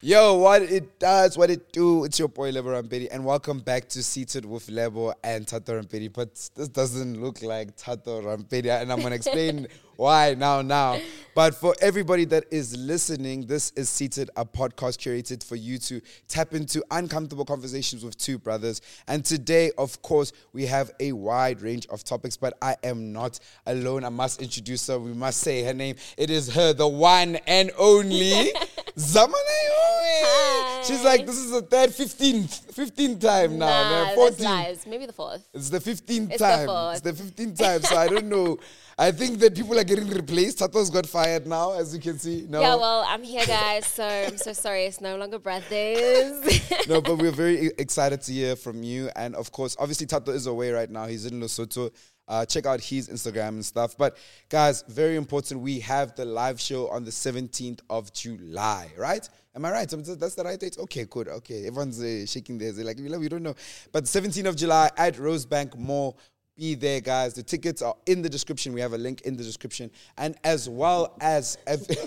Yo, what it does, what it do. It's your boy Lebo Rampedi, and welcome back to Seated with Lebo and Tato Rampedi. But this doesn't look like Tato Rampedi, and I'm gonna explain why now. But for everybody that is listening, this is Seated, a podcast curated for you to tap into uncomfortable conversations with two brothers. And today, of course, we have a wide range of topics, but I am not alone. I must introduce her. We must say her name. It is her, the one and only Zama Naomi. Hi. She's like, this is the third 15th time now. Nah, man. that's 14th. lies. Maybe the fourth. It's the 15th It's the time. fourth. It's the 15th time. So I don't know. I think that people are getting replaced. Tato's got fired now, as you can see. No. Yeah, well, I'm here, guys, so I'm so sorry. It's no longer brothers. No, but we're very excited to hear from you. And of course, obviously, Tato is away right now. He's in Lesotho. Check out his Instagram and stuff. But guys, very important, we have the live show on the 17th of July, right? Am I right? That's the right date? Okay, good. Okay, everyone's shaking their heads. They're like, we don't know. But 17th of July at Rosebank Mall. Be there, guys. The tickets are in the description. We have a link in the description. And as well as...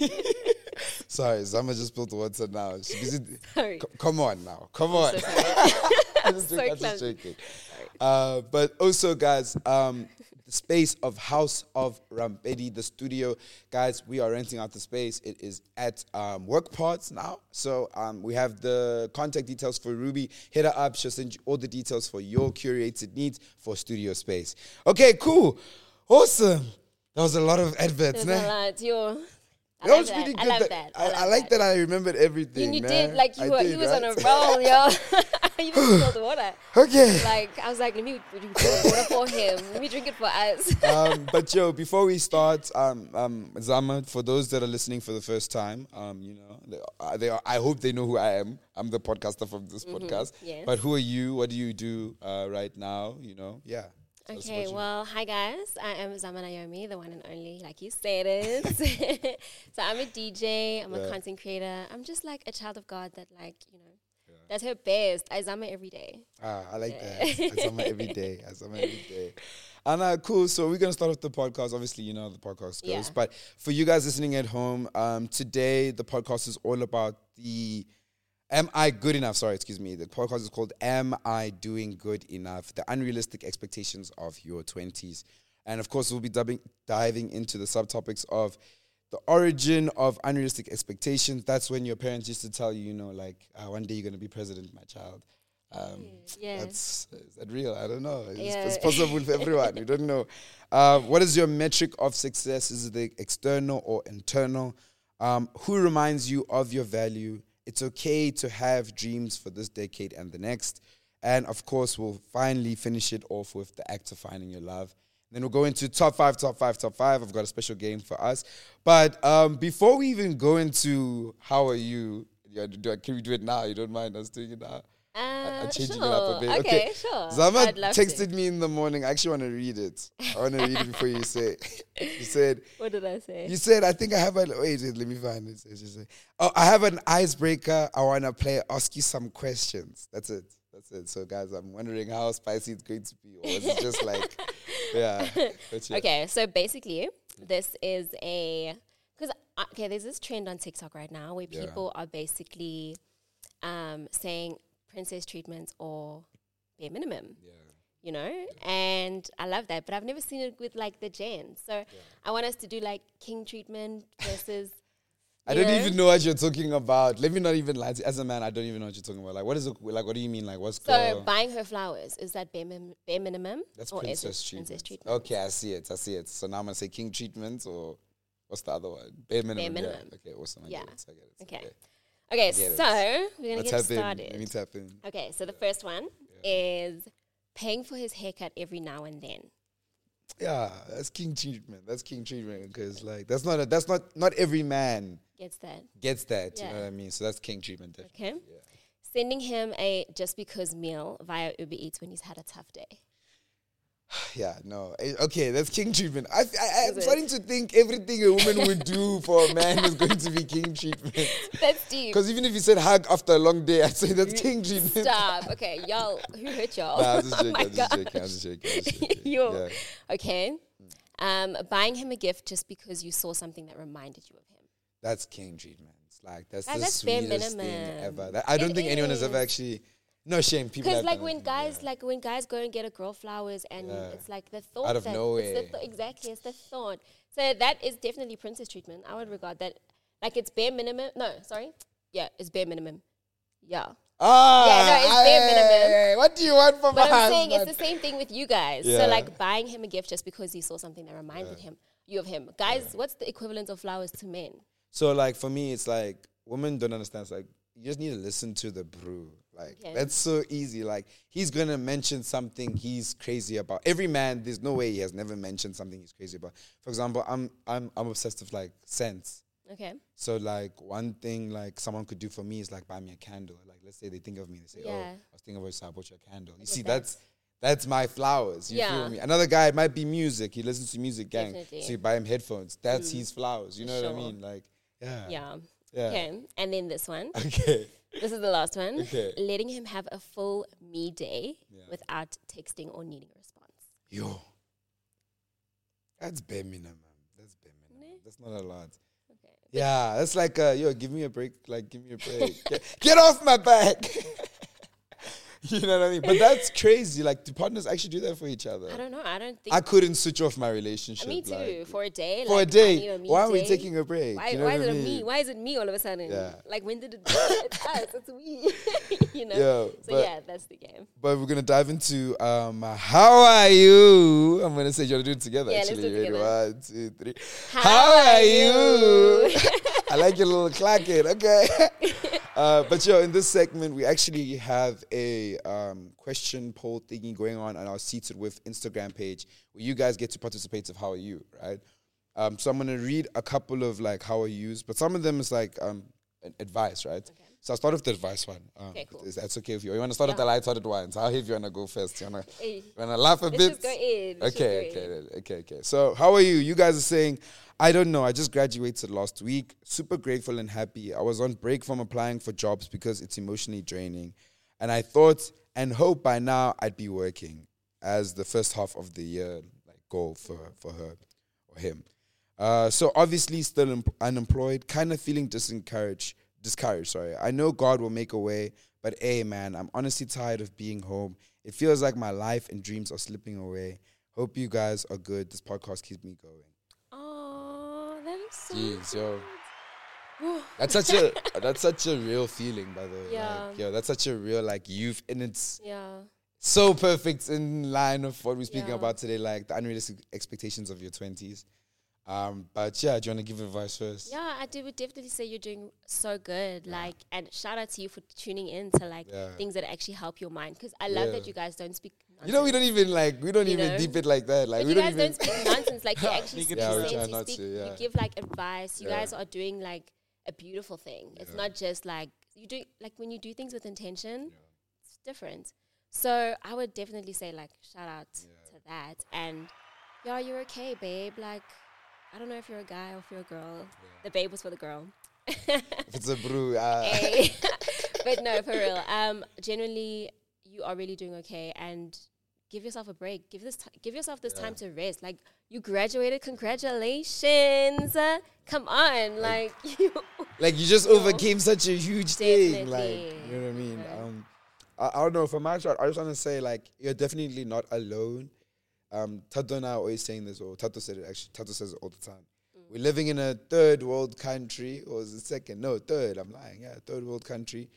Sorry, Zama just spilled the water now. Sorry. Come on now. Come on. So sorry. I'm just joking. But also, guys, the space of House of Rampedi, the studio. Guys, we are renting out the space. It is at Work Parts now. So we have the contact details for Ruby. Hit her up. She'll send you all the details for your curated needs for studio space. Okay, cool. Awesome. That was a lot of adverts, There's ne? a lot. Yo. That was pretty good. I love that. I like that I remembered everything. You man. did, like, he was right? on a roll, yo. You just spilled the water. Okay. Like, I was like, let me drink the water for him. Let me drink it for us. But yo, before we start, Zama, for those that are listening for the first time, I hope they know who I am. I'm the podcaster from this podcast. yes. But who are you? What do you do right now? Yeah. Tell us Okay, about you. well, hi guys. I am Zama Naomi, the one and only, like you said it. So I'm a DJ, I'm a content creator. I'm just like a child of God that, like, does her best. I Zama every day. I like that. I Zama every day. And cool. So we're gonna start with the podcast. Obviously, you know how the podcast goes. Yeah. But for you guys listening at home, today the podcast is all about Am I good enough? Sorry, excuse me. The podcast is called Am I Doing Good Enough? The Unrealistic Expectations of Your 20s. And of course, we'll be diving into the subtopics of the origin of unrealistic expectations. That's when your parents used to tell you, one day you're going to be president, my child. Yeah. Is that real? I don't know. Yeah. It's possible for everyone. We don't know. What is your metric of success? Is it the external or internal? Who reminds you of your value? It's okay to have dreams for this decade and the next. And of course, we'll finally finish it off with the act of finding your love. Then we'll go into top five. I've got a special game for us. But before we even go into how are you, can we do it now? You don't mind us doing it now? Changing it up a bit. Okay, sure. Zama I'd love texted to. me in the morning. I actually want to read it. I want to read it before you say it. You said... What did I say? You said, I think I have let me find it. She said, I have an icebreaker. I want to ask you some questions. That's it. So, guys, I'm wondering how spicy it's going to be. Or is it just like, yeah. Okay, so basically, this is there's this trend on TikTok right now where people are basically saying princess treatments or bare minimum. And I love that, but I've never seen it with like the Gen. So I want us to do like king treatment versus. I don't even know what you're talking about. Let me not even lie. As a man, I don't even know what you're talking about. Like, what is it? Like, what do you mean? Like, what's so buying her flowers, is that bare minimum? That's or is princess it treatment. Princess treatment. Okay, I see it. So now I'm gonna say king treatment, or what's the other one? Bare minimum. Bare minimum. Yeah. Okay, awesome. I get it. Okay, get so it. we're gonna Let's get tap started. in. Let me tap in. Okay, so the first one is paying for his haircut every now and then. Yeah, that's king treatment. Because like that's not every man Gets that. You Yeah. know what I mean? So that's king treatment. Definitely. Okay. Sending him a just because meal via Uber Eats when he's had a tough day. Yeah, no. Okay, that's king treatment. I'm Is it? starting to think everything a woman would do for a man is going to be king treatment. That's deep. Because even if you said hug after a long day, I'd say that's king treatment. Stop. Okay, y'all. Who hurt y'all? Nah, I'm just joking. Oh my I'm just joking. Yo. Yeah. Okay. Buying him a gift just because you saw something that reminded you of him. That's king treatment. It's like that's Guys, the that's bare sweetest thing minimum. ever. I don't It think anyone has ever is. actually. No shame. People Because have like done when it, guys yeah. like when guys go and get a girl flowers and Yeah. it's like the thought Out of that nowhere. exactly, it's the thought. So that is definitely princess treatment. I would regard that like it's bare minimum. No, sorry. Yeah, it's bare minimum. Yeah. Ah, Yeah, no, it's bare minimum. What do you want from But us? I'm saying it's the same thing with you guys. Yeah. So like buying him a gift just because he saw something that reminded you of him. Guys, what's the equivalent of flowers to men? So like for me, it's like women don't understand. It's like you just need to listen to the brew. Like that's so easy. Like he's gonna mention something he's crazy about. Every man, there's no way he has never mentioned something he's crazy about. For example, I'm obsessed with like scents. Okay. So like one thing like someone could do for me is like buy me a candle. Like let's say they think of me, they say, "Oh, I was thinking of you, so I bought you a candle." You see, that's my flowers. You feel me? Another guy, it might be music. He listens to music, gang. Definitely. So you buy him headphones. That's his flowers. You know what I Sure. mean? Like, yeah. Yeah. Yeah. Okay. And then this one. Okay. This is the last one. Okay. Letting him have a full me day without texting or needing a response. Yo. That's bare minimum. That's bare minimum. That's not a lot. Okay. Yeah, that's like, yo, give me a break. Like, give me a break. Get off my back. You know what I mean? But that's crazy. Like, do partners actually do that for each other? I don't know. I don't think. I couldn't switch off my relationship. Me too. Like, For a day. for like, a day. I need a me Why are we day. taking a break? Why, You know why what is I it mean? me? Why is it me all of a sudden? Yeah. Like when did it? It's us. It's we. You know. Yo, So yeah, that's the game. But we're gonna dive into how are you? I'm gonna say you wanna do it together. Yeah, let's actually, do it ready? together. 1, 2, 3. How are you? I like your little clacking. Okay. But yo, in this segment, we actually have a question poll thingy going on our Seated With Instagram page where you guys get to participate of how are you, right? So I'm gonna read a couple of like how are yous, but some of them is like advice, right? Okay. So I'll start with the advice one. Okay, cool. Is that's okay with you? Or you want to start with the light-hearted ones? How heavy you want to go first? You want to laugh a Let's bit? just go in. Let's just go in. Okay. So how are you? You guys are saying, I don't know. I just graduated last week. Super grateful and happy. I was on break from applying for jobs because it's emotionally draining. And I thought and hope by now I'd be working as the first half of the year like goal for her or him. So obviously still unemployed, kind of feeling discouraged. Sorry. I know God will make a way, but hey, man, I'm honestly tired of being home. It feels like my life and dreams are slipping away. Hope you guys are good. This podcast keeps me going. Oh, that is so Jeez, yo. good. That's such a real feeling, by the way. Yeah. Like, yo, that's such a real like youth, and it's Yeah. so perfect in line of what we're speaking Yeah. about today, like the unrealistic expectations of your 20s. But yeah, do you want to give advice first? Yeah, would definitely say you're doing so good. Like, and shout out to you for tuning in to like things that actually help your mind. Because I love that you guys don't speak nonsense. You know, we don't even know? deep it like that. Like But we you don't guys even. don't speak nonsense. Like you actually speak Yeah, we sense. try You not speak. to, yeah. You give like advice. You Yeah. guys are doing like a beautiful thing. It's not just like you do. Like when you do things with intention, it's different. So I would definitely say like shout out to that. And yeah, you're okay, babe. Like I don't know if you're a guy or if you're a girl. The babe was for the girl. If it's a brew, Hey. But no, for real. Generally, you are really doing okay, and give yourself a break. Give yourself this time to rest. Like you graduated, congratulations! Come on, like you. like you just overcame such a huge thing. Like Definitely. you know what I mean. I don't know. For my shot, I just want to say like you're definitely not alone. Tato and I are always saying this, or Tato said it actually. Tato says it all the time. We're living in a third world country, or is it second? No, third. I'm lying. Yeah, third world country.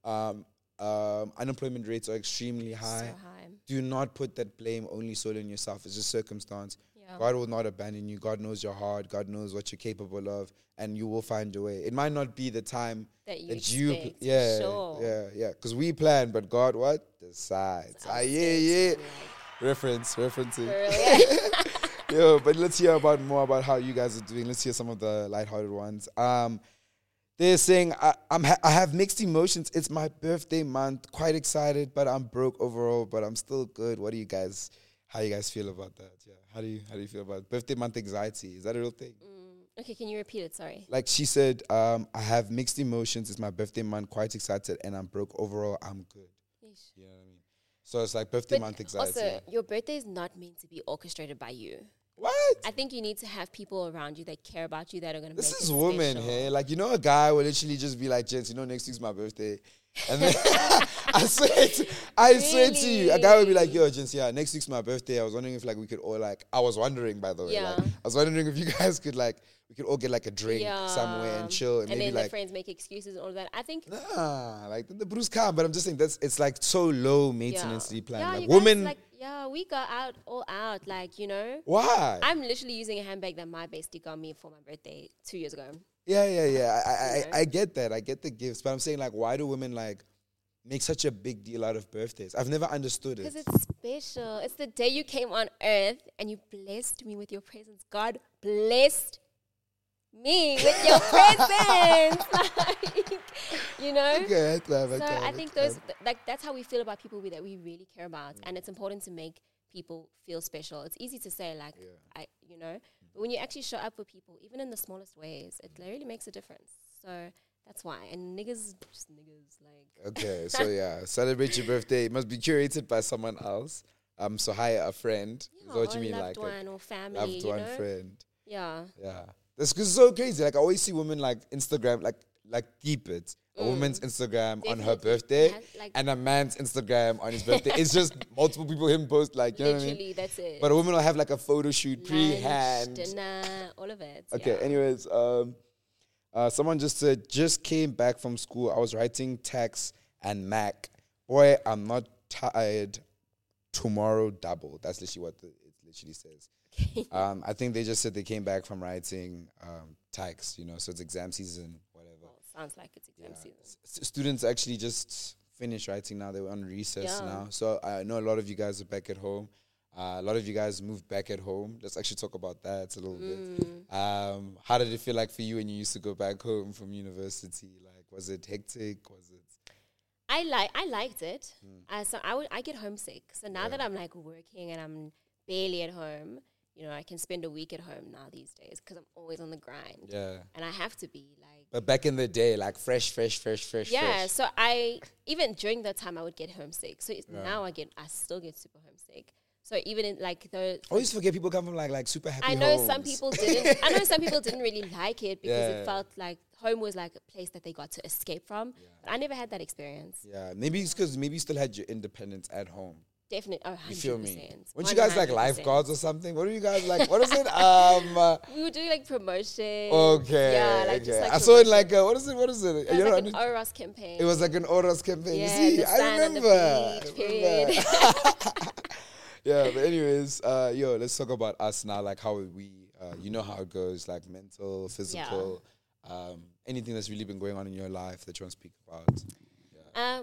Unemployment rates are extremely high. So high. Do not put that blame only solely on yourself. It's just circumstance. Yeah. God will not abandon you. God knows your heart. God knows what you're capable of, and you will find a way. It might not be the time That you that you, expect, for yeah, sure. yeah. Because we plan, but God what decides. Yeah. Referencing. For real, yeah. Yo, but let's hear more about how you guys are doing. Let's hear some of the lighthearted ones. They're saying, I have mixed emotions. It's my birthday month. Quite excited, but I'm broke overall, but I'm still good. How you guys feel about that? Yeah. How do you feel about birthday month anxiety? Is that a real thing? Okay, can you repeat it? Sorry. Like she said, I have mixed emotions. It's my birthday month. Quite excited, and I'm broke overall. I'm good. Yeesh. You know what I mean? So it's like birthday But month anxiety. also, your birthday is not meant to be orchestrated by you. What? I think you need to have people around you that care about you that are going to make it This is women, special. hey? Like, you know, a guy will literally just be like, "Gents, you know, next week's my birthday." And then I swear to you, a guy would be like, "Yo, gents, yeah, next week's my birthday. I was wondering if like we could all like, I was wondering, by the way, Yeah. like, I was wondering if you guys could like, we could all get like a drink somewhere and chill and maybe then like, their friends make excuses and all of that. I think nah, like the Bruce car." But I'm just saying it's like so low maintenance plan. Yeah, Like you women, guys, we go out all out. Like, you know, why? I'm literally using a handbag that my bestie got me for my birthday 2 years ago. Yeah. I get that. I get the gifts, but I'm saying like, why do women like make such a big deal out of birthdays? I've never understood it. Because it's special. It's the day you came on earth and you blessed me with your presence. God blessed me with your presence. Like, you know? Okay, I think that's how we feel about people that we really care about. And it's important to make people feel special. It's easy to say, like, but when you actually show up for people, even in the smallest ways, it really makes a difference. So that's why. And niggas, just niggas, like. Okay, so yeah, celebrate your birthday. It must be curated by someone else. So hire a friend. Is that what you mean? Loved Like one or family, loved one friend. Yeah. Yeah. That's cause it's so crazy. Like I always see women like Instagram, like keep it. A woman's Instagram on her birthday and a man's Instagram on his birthday. It's just multiple people him post like, you know what I mean? Literally, that's it. But a woman will have like a photo shoot pre-hand. Dinner, all of it. Okay, anyways, someone just said, just came back from school. I was writing tax and Mac. Boy, I'm not tired. Tomorrow double. That's literally what it literally says. I think they just said they came back from writing tax, you know, so it's exam season, whatever. Sounds like it's exam season. Students actually just finished writing now. They were on recess now. So I know a lot of you guys are back at home. A lot of you guys moved back at home. Let's actually talk about that a little bit. How did it feel like for you when you used to go back home from university? Like, was it hectic? Was it? I liked it. So I get homesick. So now that I'm like working and I'm barely at home, you know, I can spend a week at home now these days because I'm always on the grind. Yeah. And I have to be like. But back in the day, like fresh. Yeah. So even during that time I would get homesick. So now I still get super homesick. So even in like I always forget people come from like super happy I know homes. some people didn't. I know some people didn't really like it because it felt like home was like a place that they got to escape from. But I never had that experience. Yeah, maybe it's because you still had your independence at home. Definitely, 100%. You feel me? Weren't you guys like lifeguards or something? What are you guys like? What is it? We were doing like promotion. Okay. Yeah, like okay. just like I saw it like what is it? It was like an Oros campaign. It was like an Oros campaign. Yeah, See, the I sun on remember. the beach, period. Yeah, but anyways, let's talk about us now. Like how we, you know how it goes, like mental, physical, anything that's really been going on in your life that you want to speak about. Yeah.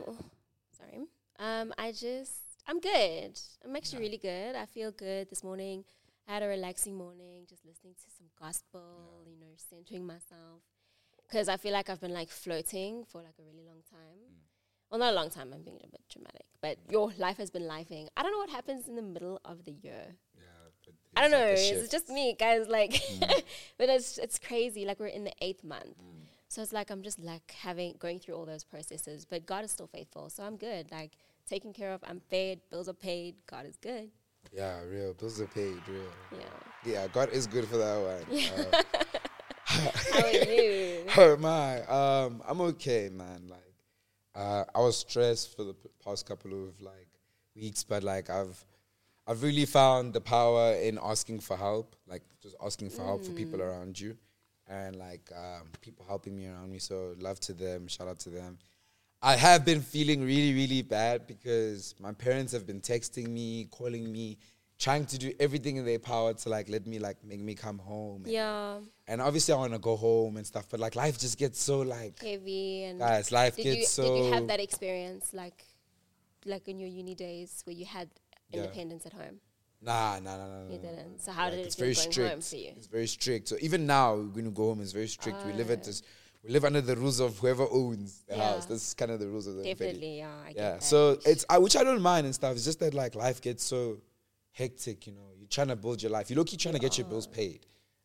I'm good. I'm actually really good. I feel good this morning. I had a relaxing morning, just listening to some gospel, you know, centering myself. Because I feel like I've been like floating for like a really long time. Well, not a long time, I'm being a bit dramatic. But your life has been lifing. I don't know what happens in the middle of the year. Yeah, I don't know. It's just me, guys. Like, but it's crazy. Like we're in the 8th month. So it's like I'm just like going through all those processes. But God is still faithful. So I'm good. Like taken care of. I'm fed. Bills are paid. God is good. Yeah, real. Bills are paid, real. Yeah. Yeah, God is good for that one. Yeah. How are you? Oh my, I'm okay, man. Like, I was stressed for the past couple of like weeks, but like I've really found the power in asking for help, like just asking for help for people around you, and like people helping me around me. So love to them, shout out to them. I have been feeling really, really bad because my parents have been texting me, calling me, trying to do everything in their power to like let me like make me come home. And obviously I want to go home and stuff, but like life just gets so like heavy and guys, life gets so. Did you have that experience like in your uni days where you had independence at home? Nah. You didn't. So how did it feel going home for you? It's very strict. So even now when you go home, it's very strict. We live under the rules of whoever owns the house. That's kind of the rules of the Definitely, I get that. So it's which I don't mind and stuff. It's just that like life gets so hectic, you know. You're trying to build your life. You're low-key trying to get your bills paid.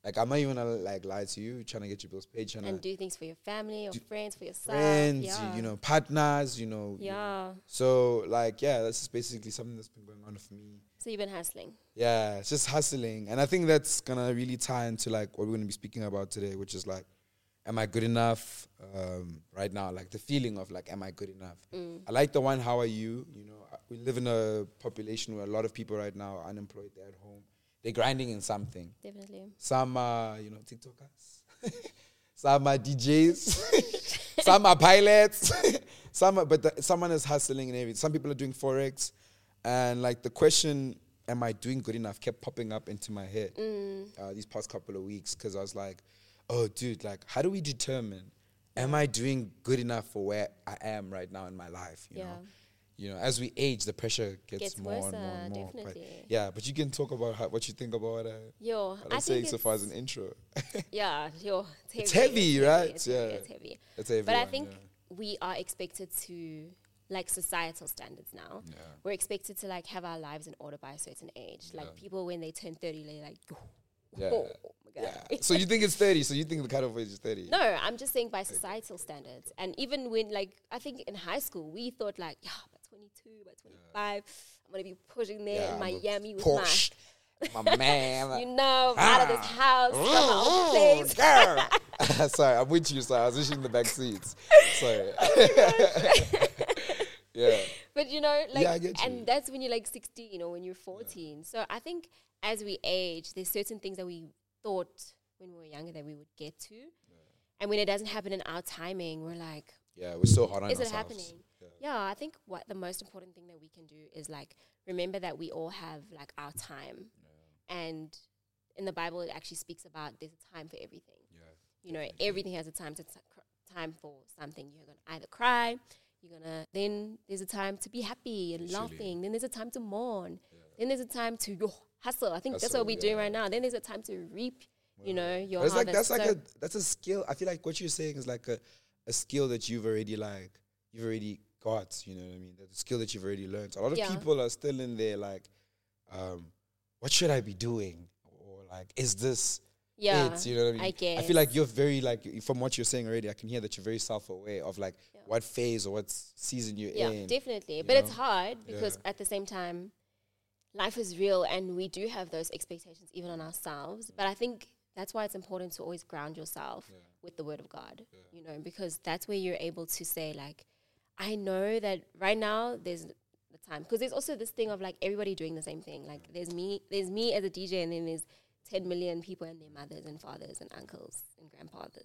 Like, I'm not even gonna like lie to you, trying to get your bills paid, trying And to do things for your family or friends, for yourself. friends, Yeah. you know, partners, you know. Yeah. So like, yeah, that's just basically something that's been going on for me. So you've been hustling. Yeah, it's just hustling. And I think that's gonna really tie into like what we're gonna be speaking about today, which is like, am I good enough right now? Like the feeling of like, am I good enough? I like the one, how are you? You know, we live in a population where a lot of people right now are unemployed, they're at home. They're grinding in something. Definitely. Some are, you know, TikTokers. Some are DJs. Some are pilots. Someone is hustling and everything. Some people are doing Forex. And like the question, am I doing good enough, kept popping up into my head these past couple of weeks. Because I was like, oh, dude, like, how do we determine, am I doing good enough for where I am right now in my life, you know? You know, as we age, the pressure gets more worse, and more and more. definitely. But you can talk about what you think about I say think so far as an intro. It's heavy, right? It's heavy. It's heavy. But I think we are expected to, like societal standards now, we're expected to like have our lives in order by a certain age. Like people when they turn 30, they're like, oh my God. So you think it's 30? So you think the cutoff age is 30? No, I'm just saying by societal standards. And even when like, I think in high school, we thought like, by 22, by 25, I'm going to be pushing there in Miami with Porsche. My man. you know, out of this house, from my own place. Girl. Sorry, I'm with you. Sorry, I was wishing the back seats. Sorry. Yeah. But you know, like, I get you. and that's when you're like 16 or when you're 14. So I think as we age, there's certain things that we thought when we were younger that we would get to. And when it doesn't happen in our timing, we're like, we're so hard on is ourselves. it happening? Yeah, I think what the most important thing that we can do is like remember that we all have like our time. And in the Bible, it actually speaks about there's a time for everything. You know, everything has a time time for something. You're going to either cry, then there's a time to be happy and laughing. Then there's a time to mourn. Then there's a time to hustle. I think that's what we're doing right now. Then there's a time to reap, you know, your harvest. That's a skill. I feel like what you're saying is like a skill that you've already got, you know what I mean? That's a skill that you've already learned. A lot of people are still in there like, what should I be doing? Or like, is this it? You know what I mean? I guess. I feel like you're very like, from what you're saying already, I can hear that you're very self-aware of like what phase or what season you're in. Yeah, definitely. But it's hard because at the same time, life is real and we do have those expectations even on ourselves. But I think that's why it's important to always ground yourself with the word of God, you know, because that's where you're able to say like, I know that right now there's the time. Because there's also this thing of like everybody doing the same thing. Like there's me as a DJ and then there's 10 million people and their mothers and fathers and uncles and grandfathers.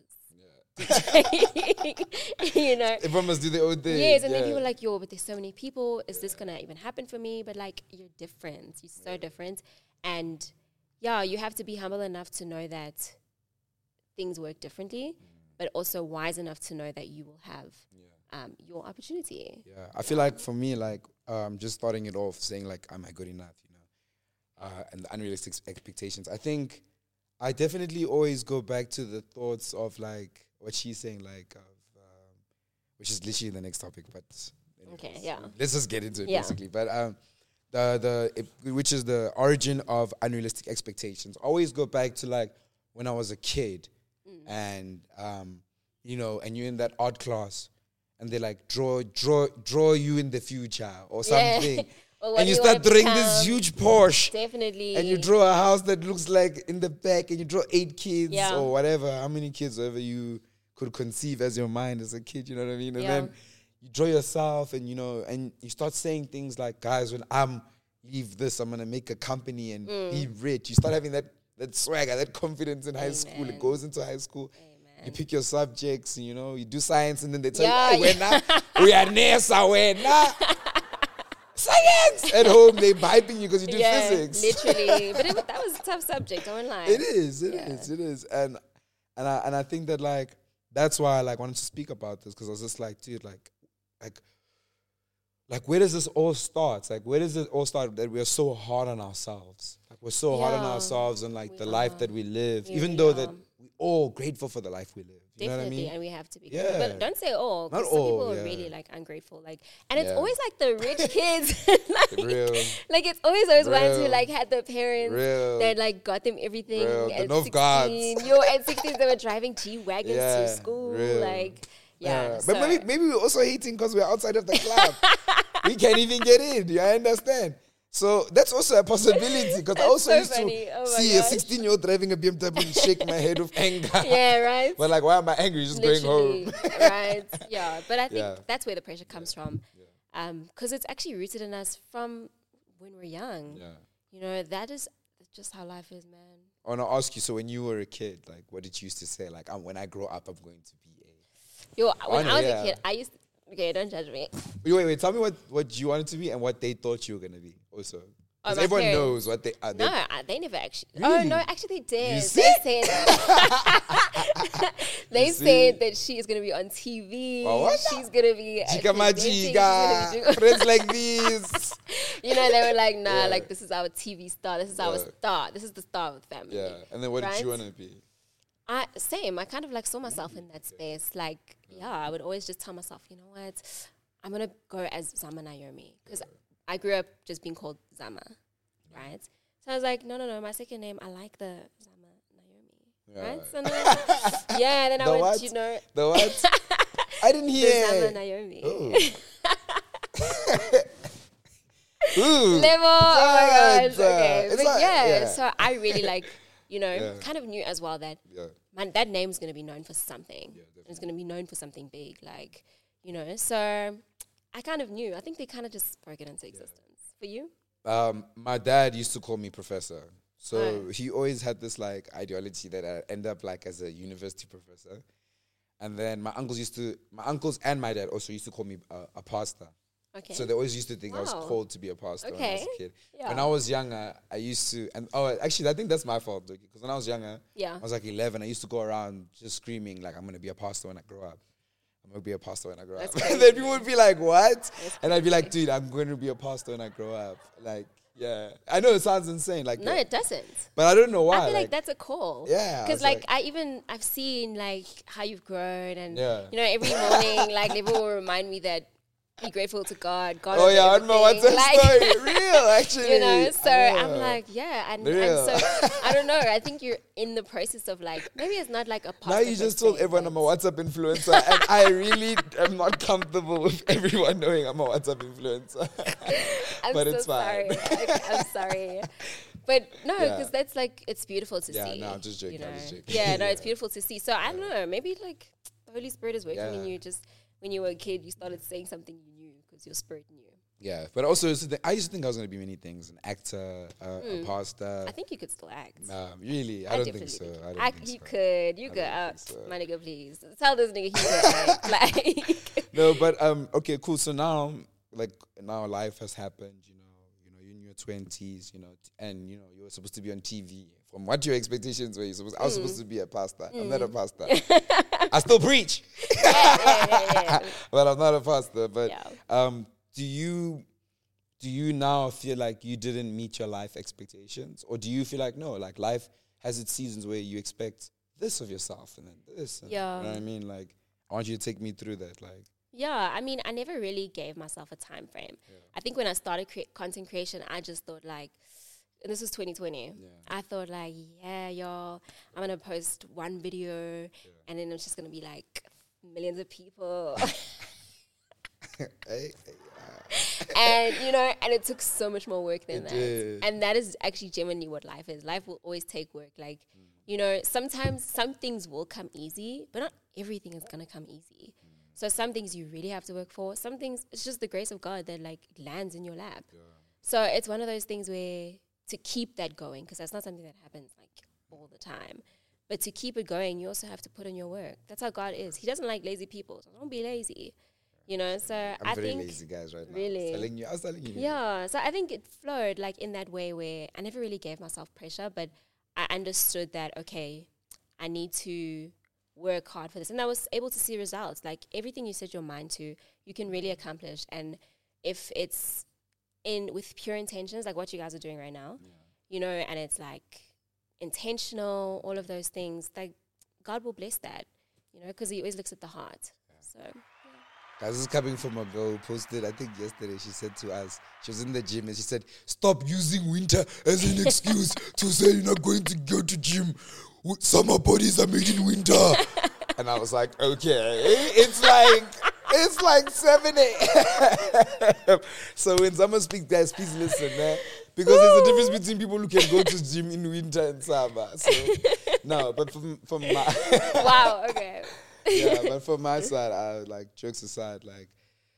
You know, everyone must do their own thing. Yes, and then people are like, but there's so many people. Is this gonna even happen for me? But like, you're different. You're so different, and you have to be humble enough to know that things work differently, but also wise enough to know that you will have your opportunity. Yeah, I feel like for me, like just starting it off, saying like, am I good enough? You know, and the unrealistic expectations. I think I definitely always go back to the thoughts of like what she's saying, like, which is literally the next topic. But anyways, let's just get into it basically. But which is the origin of unrealistic expectations. Always go back to like when I was a kid, and you know, and you're in that art class, and they like draw you in the future or something. And you start drawing this huge Porsche. Definitely. And you draw a house that looks like in the back, and you draw 8 kids or whatever, how many kids ever you could conceive as your mind as a kid, you know what I mean? And then you draw yourself, and you know, and you start saying things like, guys, when I'm leave this, I'm gonna make a company and be rich. You start having that swagger, that confidence in high school. It goes into high school. You pick your subjects, you know, you do science, and then they tell you, hey, we are NASA, we're not. Science! At home, they piping you because you do physics. Literally. But that was a tough subject, I won't lie. It is. And I think that, like, that's why I, like, wanted to speak about this, because I was just like, dude, like, where does this all start? Like, where does it all start that we're so hard on ourselves? Like, we're so hard on ourselves and, like, the life that we live, even though that we're all grateful for the life we live. You know what I Definitely, mean? and we have to be. Yeah. But don't say all. 'Cause Not some all, people yeah. are really like ungrateful. Like, and it's Yeah. always like the rich kids. like, Real. like it's always those ones who Real. like had the parents Real. that like got them everything Real. The at North 16. Guards. Yo, at 16 they were driving G-wagons Yeah, to school. real. Like, yeah. But so- maybe we're also hating because we're outside of the club. We can't even get in. You understand? So that's also a possibility because I That's also so used funny. to Oh my see a gosh. 16-year-old driving a BMW and shake my head with anger. yeah, right. But like, why am I angry? Just going Literally, home. right? Yeah, but I think Yeah. that's where the pressure comes from, because it's actually rooted in us from when we're young. Yeah. You know, that is just how life is, man. I want to ask you. So when you were a kid, like, what did you used to say? Like, when I grow up, I'm going to be a. Yo, when I was yeah. a kid, I used to, okay, don't judge me. Wait. Tell me what you wanted to be and what they thought you were gonna be. Also, Oh, because my everyone parents. knows what they are. No, they never actually. Really? Oh no, actually they did. You They see? said they You see? said that she is gonna be on TV. Well, what? She's gonna be Chica presenting, she's gonna Majiga, be doing- friends like these. You know, they were like, nah, Yeah. like this is our TV star. This is our Yeah. star. This is the star of the family. Yeah. And then what did you Right? want to be? Same. I kind of like saw myself in that space. Like, yeah, I would always just tell myself, you know what, I'm gonna go as Zama Naomi because I grew up just being called Zama, right? So I was like, no, my second name, I like the Zama Naomi, right? So then, yeah, then I The went, what? you know, The what? I didn't the Zama hear. Naomi. Ooh. Ooh. Level. Oh my gosh. It's, Okay, it's but like- yeah, yeah. so I really like, you know, Yeah. kind of knew as well that Yeah. that name's going to be known for something. Yeah, And it's going to be known for something big, like, you know. So I kind of knew. I think they kind of just spoke it into existence. For you? My dad used to call me professor. So Right. he always had this like ideology that I end up like as a university professor. And then my uncles and my dad also used to call me a pastor. Okay. So they always used to think I was Wow. called to be a pastor when I was Okay. a kid. Yeah. When I was younger, I used to, and actually, I think that's my fault because when I was younger, Yeah. I was like 11. I used to go around just screaming like, "I'm gonna be a pastor when I grow up. I'm gonna be a pastor when I grow That's up." crazy. And then people would be like, "What?" That's And I'd be like, "Dude, I'm going to be a pastor when I grow up." Like, yeah, I know it sounds insane, like, No, it doesn't. but I don't know why. I feel like that's a call. Yeah, I Because was like like- I've seen like how you've grown and Yeah. you know every morning like Never will remind me that be grateful to God. God. Oh is yeah, I don't know what's that everything. story. Real, actually. You know, so I'm Yeah. like, yeah, and Real. so I don't know. I think you're in the process of like maybe it's not like a pastor Now you per just told se, everyone but- I'm a WhatsApp influencer, and I really am not comfortable with everyone knowing I'm a WhatsApp influencer. I'm but so it's fine. sorry. I'm sorry. But no, Yeah. because that's like it's beautiful to Yeah, see. no, I'm just joking, You I'm know? just joking. Yeah, no, it's Yeah. beautiful to see. So I don't know. Maybe like the Holy Spirit is working in Yeah. you. Just when you were a kid, you started saying something you knew because your spirit knew. Yeah, but also I used to think I was going to be many things: an actor, a pastor. I think you could still act. Nah, really, I don't think definitely so. think I don't act, think you so. could. You I could. don't think so. My nigga, please tell this nigga he could act. Like, No, but okay, cool. So now, now life has happened. You know, you're in your 20s. You know, and you know you were supposed to be on TV. From what your expectations were, I was supposed to be a pastor. I'm not a pastor. I still preach, yeah. but I'm not a pastor. But Yeah. do you now feel like you didn't meet your life expectations, or do you feel like no, like life has its seasons where you expect this of yourself and then this? And, Yeah. you know what I mean? Like, I want you to take me through that. Like, Yeah, I mean, I never really gave myself a time frame. I think when I started content creation, I just thought like, and this was 2020. I thought like, yeah, y'all, I'm gonna post one video, and then it's just gonna be like millions of people, hey, and you know, and it took so much more work than It that. did. And that is actually genuinely what life is. Life will always take work. Like, you know, sometimes some things will come easy, but not everything is gonna come easy. So some things you really have to work for. Some things it's just the grace of God that like lands in your lap. So it's one of those things where to keep that going, because that's not something that happens like all the time. But to keep it going, you also have to put in your work. That's how God is. He doesn't like lazy people. So don't be lazy. You know, so I'm I very think lazy, guys, right now. really? I was telling you. yeah, so I think it flowed like in that way where I never really gave myself pressure, but I understood that, okay, I need to work hard for this. And I was able to see results. Like everything you set your mind to, you can really accomplish. And if it's with pure intentions, like what you guys are doing right now, you know, and it's like intentional, all of those things, like God will bless that. because he always looks at the heart. So, Guys, this is coming from a girl who posted, I think yesterday, she said to us, she was in the gym and she said, stop using winter as an excuse to say you're not going to go to gym. Summer bodies are made in winter. And I was like, okay, it's like 7 a.m. So when someone speaks, guys, please listen, man. Because there's a difference between people who can go to gym in winter and summer. So, no, but from my... Wow, okay. Yeah, but from my side, like, jokes aside, like,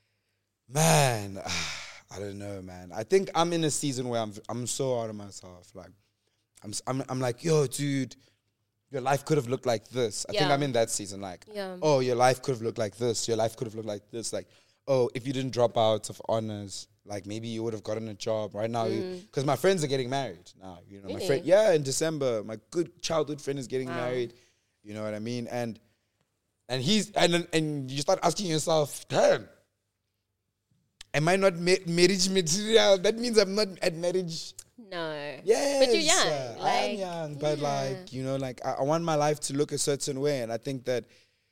man, I don't know, man. I think I'm in a season where I'm so hard on myself. Like, I'm like, yo, dude, your life could have looked like this. I think I'm in that season. Like, oh, your life could have looked like this. Your life could have looked like this. Like, oh, if you didn't drop out of honors, like, maybe you would have gotten a job right now. Because my friends are getting married now. You know, really? my friend, in December, my good childhood friend is getting married. You know what I mean? And he's and you start asking yourself, damn, am I not marriage material? That means I'm not at marriage. No. Yes, but you're young. I am young, but like, you know, like I want my life to look a certain way, and I think that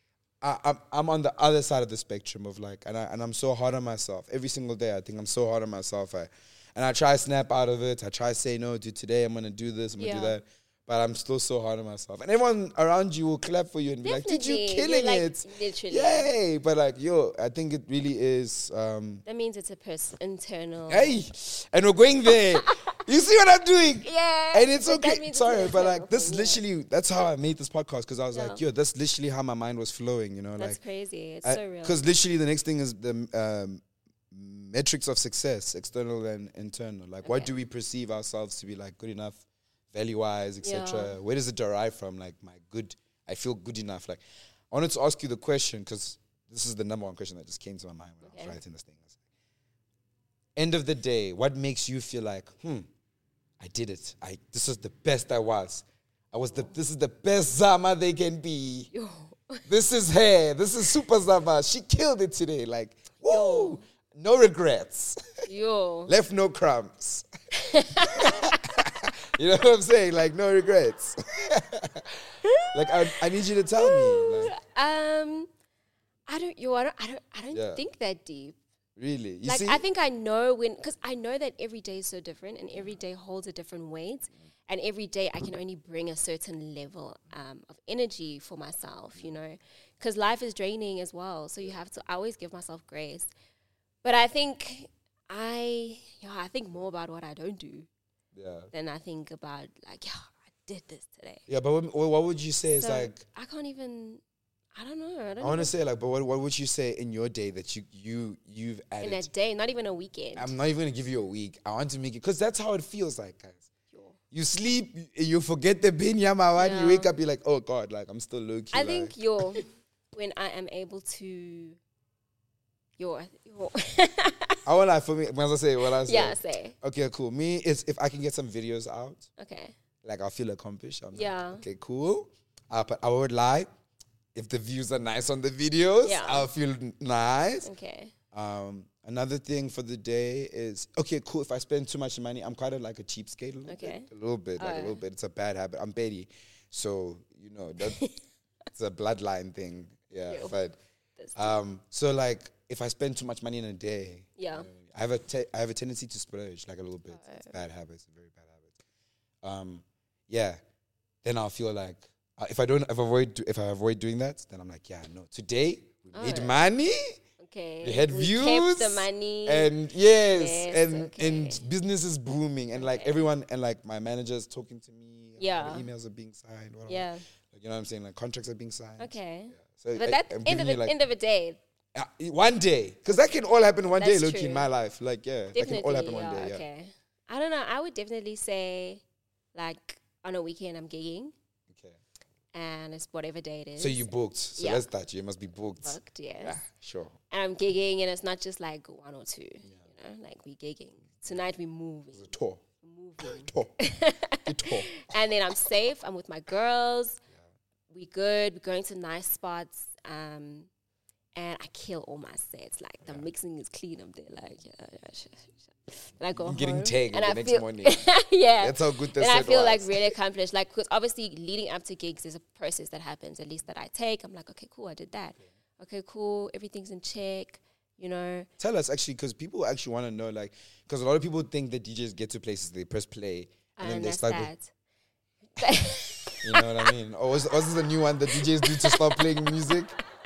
I'm on the other side of the spectrum of like, and I'm so hard on myself every single day. I think I'm so hard on myself, and I try to snap out of it. I try to say no, dude. Today I'm gonna do this. I'm gonna do that. But I'm still so hard on myself. And everyone around you will clap for you and be like, did you killing it? Literally. Yay. But like, yo, I think it really is. That means it's a internal. Hey. And we're going there. You see what I'm doing? Yeah. And it's okay. Sorry, but like, this literally, that's how I made this podcast. Because I was like, yo, that's literally how my mind was flowing, you know? That's like, crazy. It's so real. Because literally the next thing is the metrics of success, external and internal. Like, what do we perceive ourselves to be like good enough? Value-wise, etc. Where does it derive from? Like, I feel good enough. Like, I wanted to ask you the question because this is the number one question that just came to my mind when I was writing this thing. End of the day, what makes you feel like, I did it. This was the best I was. This is the best Zama they can be. Yo. This is her. This is Super Zama. She killed it today. Like, woo! Yo. No regrets. Yo. Left no crumbs. You know what I'm saying? Like, no regrets. Like, I need you to tell me. Like, I don't think that deep. Really? You like, see? I think I know because I know that every day is so different and every day holds a different weight. And every day I can only bring a certain level of energy for myself, you know, because life is draining as well. So I always give myself grace. But I think I think more about what I don't do. Yeah. Then I think about like, I did this today. Yeah, but what would you say is like? I can't even. I don't know. I want to say like, but what would you say in your day that you've added? In a day, not even a weekend. I'm not even gonna give you a week. I want to make it because that's how it feels like, guys. You sleep, you forget the bin yama. You wake up, you're like, oh God, like I'm still low key. I think when I am able to. I want like for me, when I say what I say. Yeah, say. Okay, cool. Me is if I can get some videos out. Okay. Like I'll feel accomplished. I'm like, okay, cool. But I would lie. If the views are nice on the videos, I'll feel nice. Okay. Another thing for the day is okay, cool. If I spend too much money, I'm kind of like a cheapskate a little bit. It's a bad habit. I'm petty, so you know that it's a bloodline thing. Yeah, but so like if I spend too much money in a day, I have a tendency to splurge like a little bit. It's a bad habit. It's a very bad habit. Then I'll feel like if I avoid doing that, then I'm like, today we made money. Okay. We had views. Kept the money. And and business is booming and like everyone and like my manager's talking to me. Yeah. Emails are being signed. Whatever. Yeah. Like, you know what I'm saying? Like contracts are being signed. Okay. Yeah. So but that's end of the day. One day. Because that can all happen one day, look, in my life. Like, definitely, that can all happen one day. Okay. I don't know. I would definitely say like on a weekend I'm gigging. And it's whatever day it is. So you booked. So that's that. You must be booked. Booked, yes. Yeah, sure. And I'm gigging, and it's not just like one or two. You know, like we gigging. Tonight we moving. It's a tour. Moving. A tour. And then I'm safe. I'm with my girls. Yeah. We good. We're going to nice spots. And and I kill all my sets. Like the mixing is clean. I'm there like, and I go Getting home, tagged and the I next feel, morning. yeah, That's how good the and I set feel was. like really accomplished. Like, because obviously leading up to gigs, there's a process that happens, at least that I take. I'm like, okay, cool, I did that. Okay, cool, everything's in check. You know, Tell us actually, because people actually want to know, like, because a lot of people think that DJs get to places, they press play, and then they that's start. that. You know what I mean? Or was this a new one that DJs do to stop playing music?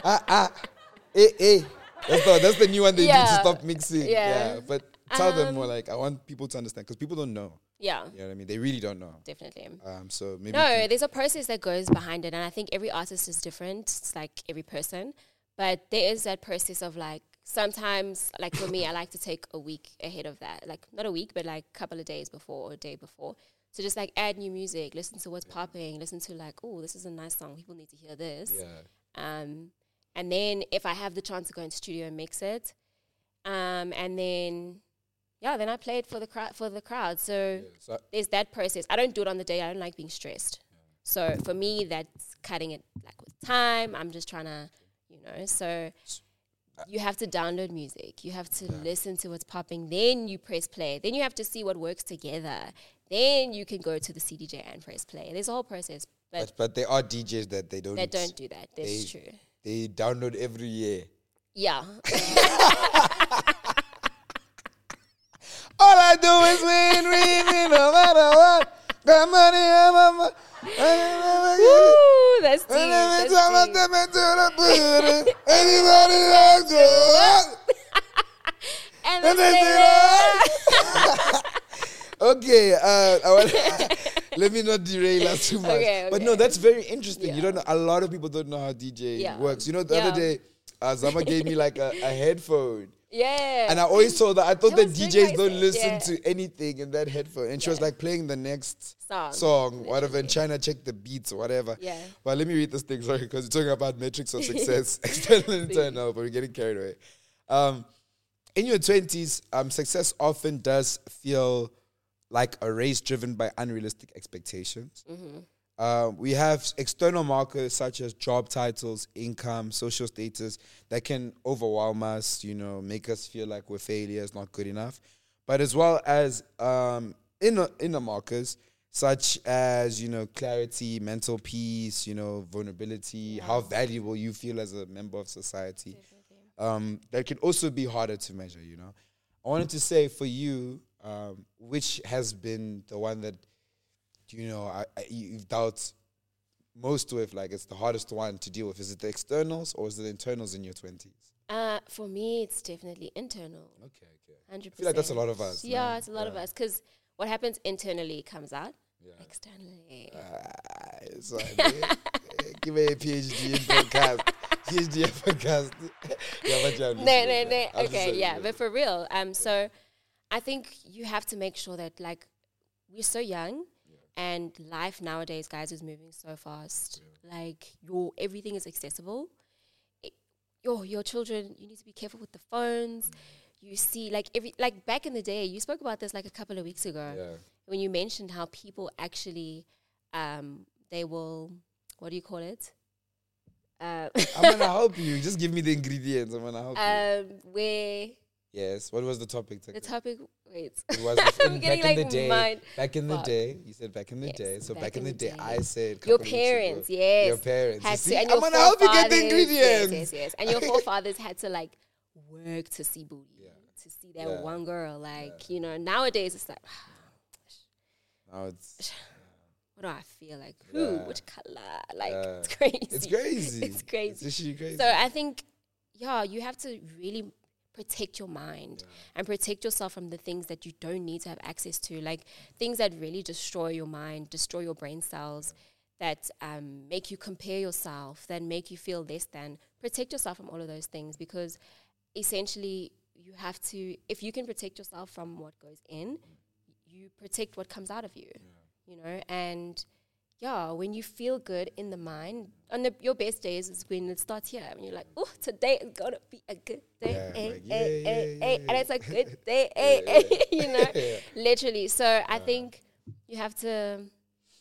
That's the new one they do to stop mixing. Yeah. But tell them more, like, I want people to understand, because people don't know. Yeah. You know what I mean? They really don't know. Definitely. So maybe. No, there's a process that goes behind it. And I think every artist is different. It's like every person. But there is that process of like, sometimes, like for me, I like to take a week ahead of that. Like not a week, but like a couple of days before or a day before. So just like add new music, listen to what's popping, listen to like, oh, this is a nice song. People need to hear this. Yeah. And then if I have the chance to go into studio and mix it, and then I play it for the crowd. So there's that process. I don't do it on the day. I don't like being stressed. So for me, that's cutting it like with time. I'm just trying to, so you have to download music. You have to listen to what's popping. Then you press play. Then you have to see what works together. Then you can go to the CDJ and press play. There's a whole process. But there are DJs that they don't. That don't do that. That's true. They download every year. Yeah. All I do is win, no matter what. The money, Woo, that's deep. Anybody else? And then Okay, let me not derail us too much. Okay. But no, that's very interesting. You don't know. A lot of people don't know how DJ works. You know, the other day, Zama gave me like a headphone. Yeah. And I always told her, I thought that was DJs very don't nice. listen Yeah. to anything in that headphone. And she was like playing the next Song, whatever, and trying to check the beats or whatever. Yeah. But let me read this thing, sorry, because you're talking about metrics of success, external and internal, but we're getting carried away. In your 20s, success often does feel like a race driven by unrealistic expectations. We have external markers such as job titles, income, social status that can overwhelm us, make us feel like we're failures, not good enough. But as well as inner markers such as, clarity, mental peace, vulnerability, how valuable you feel as a member of society. That can also be harder to measure, I wanted to say for you, which has been the one that, you've dealt most with, like it's the hardest one to deal with? Is it the externals or is it the internals in your 20s? For me, it's definitely internal. Okay. 100%. I feel like that's a lot of us. Yeah, man. it's a lot of us. Because what happens internally comes out externally. So, give me a PhD in podcast. PhD in podcast. No. Okay, yeah. But for real, so I think you have to make sure that, like, we're so young. And life nowadays, guys, is moving so fast. Like, everything is accessible. Your children, you need to be careful with the phones. You see, like back in the day, you spoke about this like a couple of weeks ago when you mentioned how people actually, they will, what do you call it? I'm gonna help you. Just give me the ingredients. I'm gonna help you. Where? Yes. What was the topic? The topic. Wait. It was I'm getting back in like the day. mind. Back in the Fuck. day, you said back in the Yes, day. So back in the day, day. I said Your couple of weeks parents, ago, yes. Your parents. Had You to, see? and I'm your gonna help you get the forefathers- ingredients. Yes. And your forefathers had to like work to see booty, to see that Yeah. one girl. Like, nowadays it's like, Now it's what do I feel like? Who? Yeah. Which color? Like, it's crazy. it's crazy. It's crazy. It's actually crazy. So I think, you have to really protect your mind and protect yourself from the things that you don't need to have access to, like things that really destroy your mind, destroy your brain cells, that make you compare yourself, that make you feel less than. Protect yourself from all of those things, because essentially you have to, if you can protect yourself from what goes in, you protect what comes out of you, and when you feel good in the mind, on your best days is when it starts here. When you're like, oh, today is going to be a good day. And it's a good day, literally. So I think you have to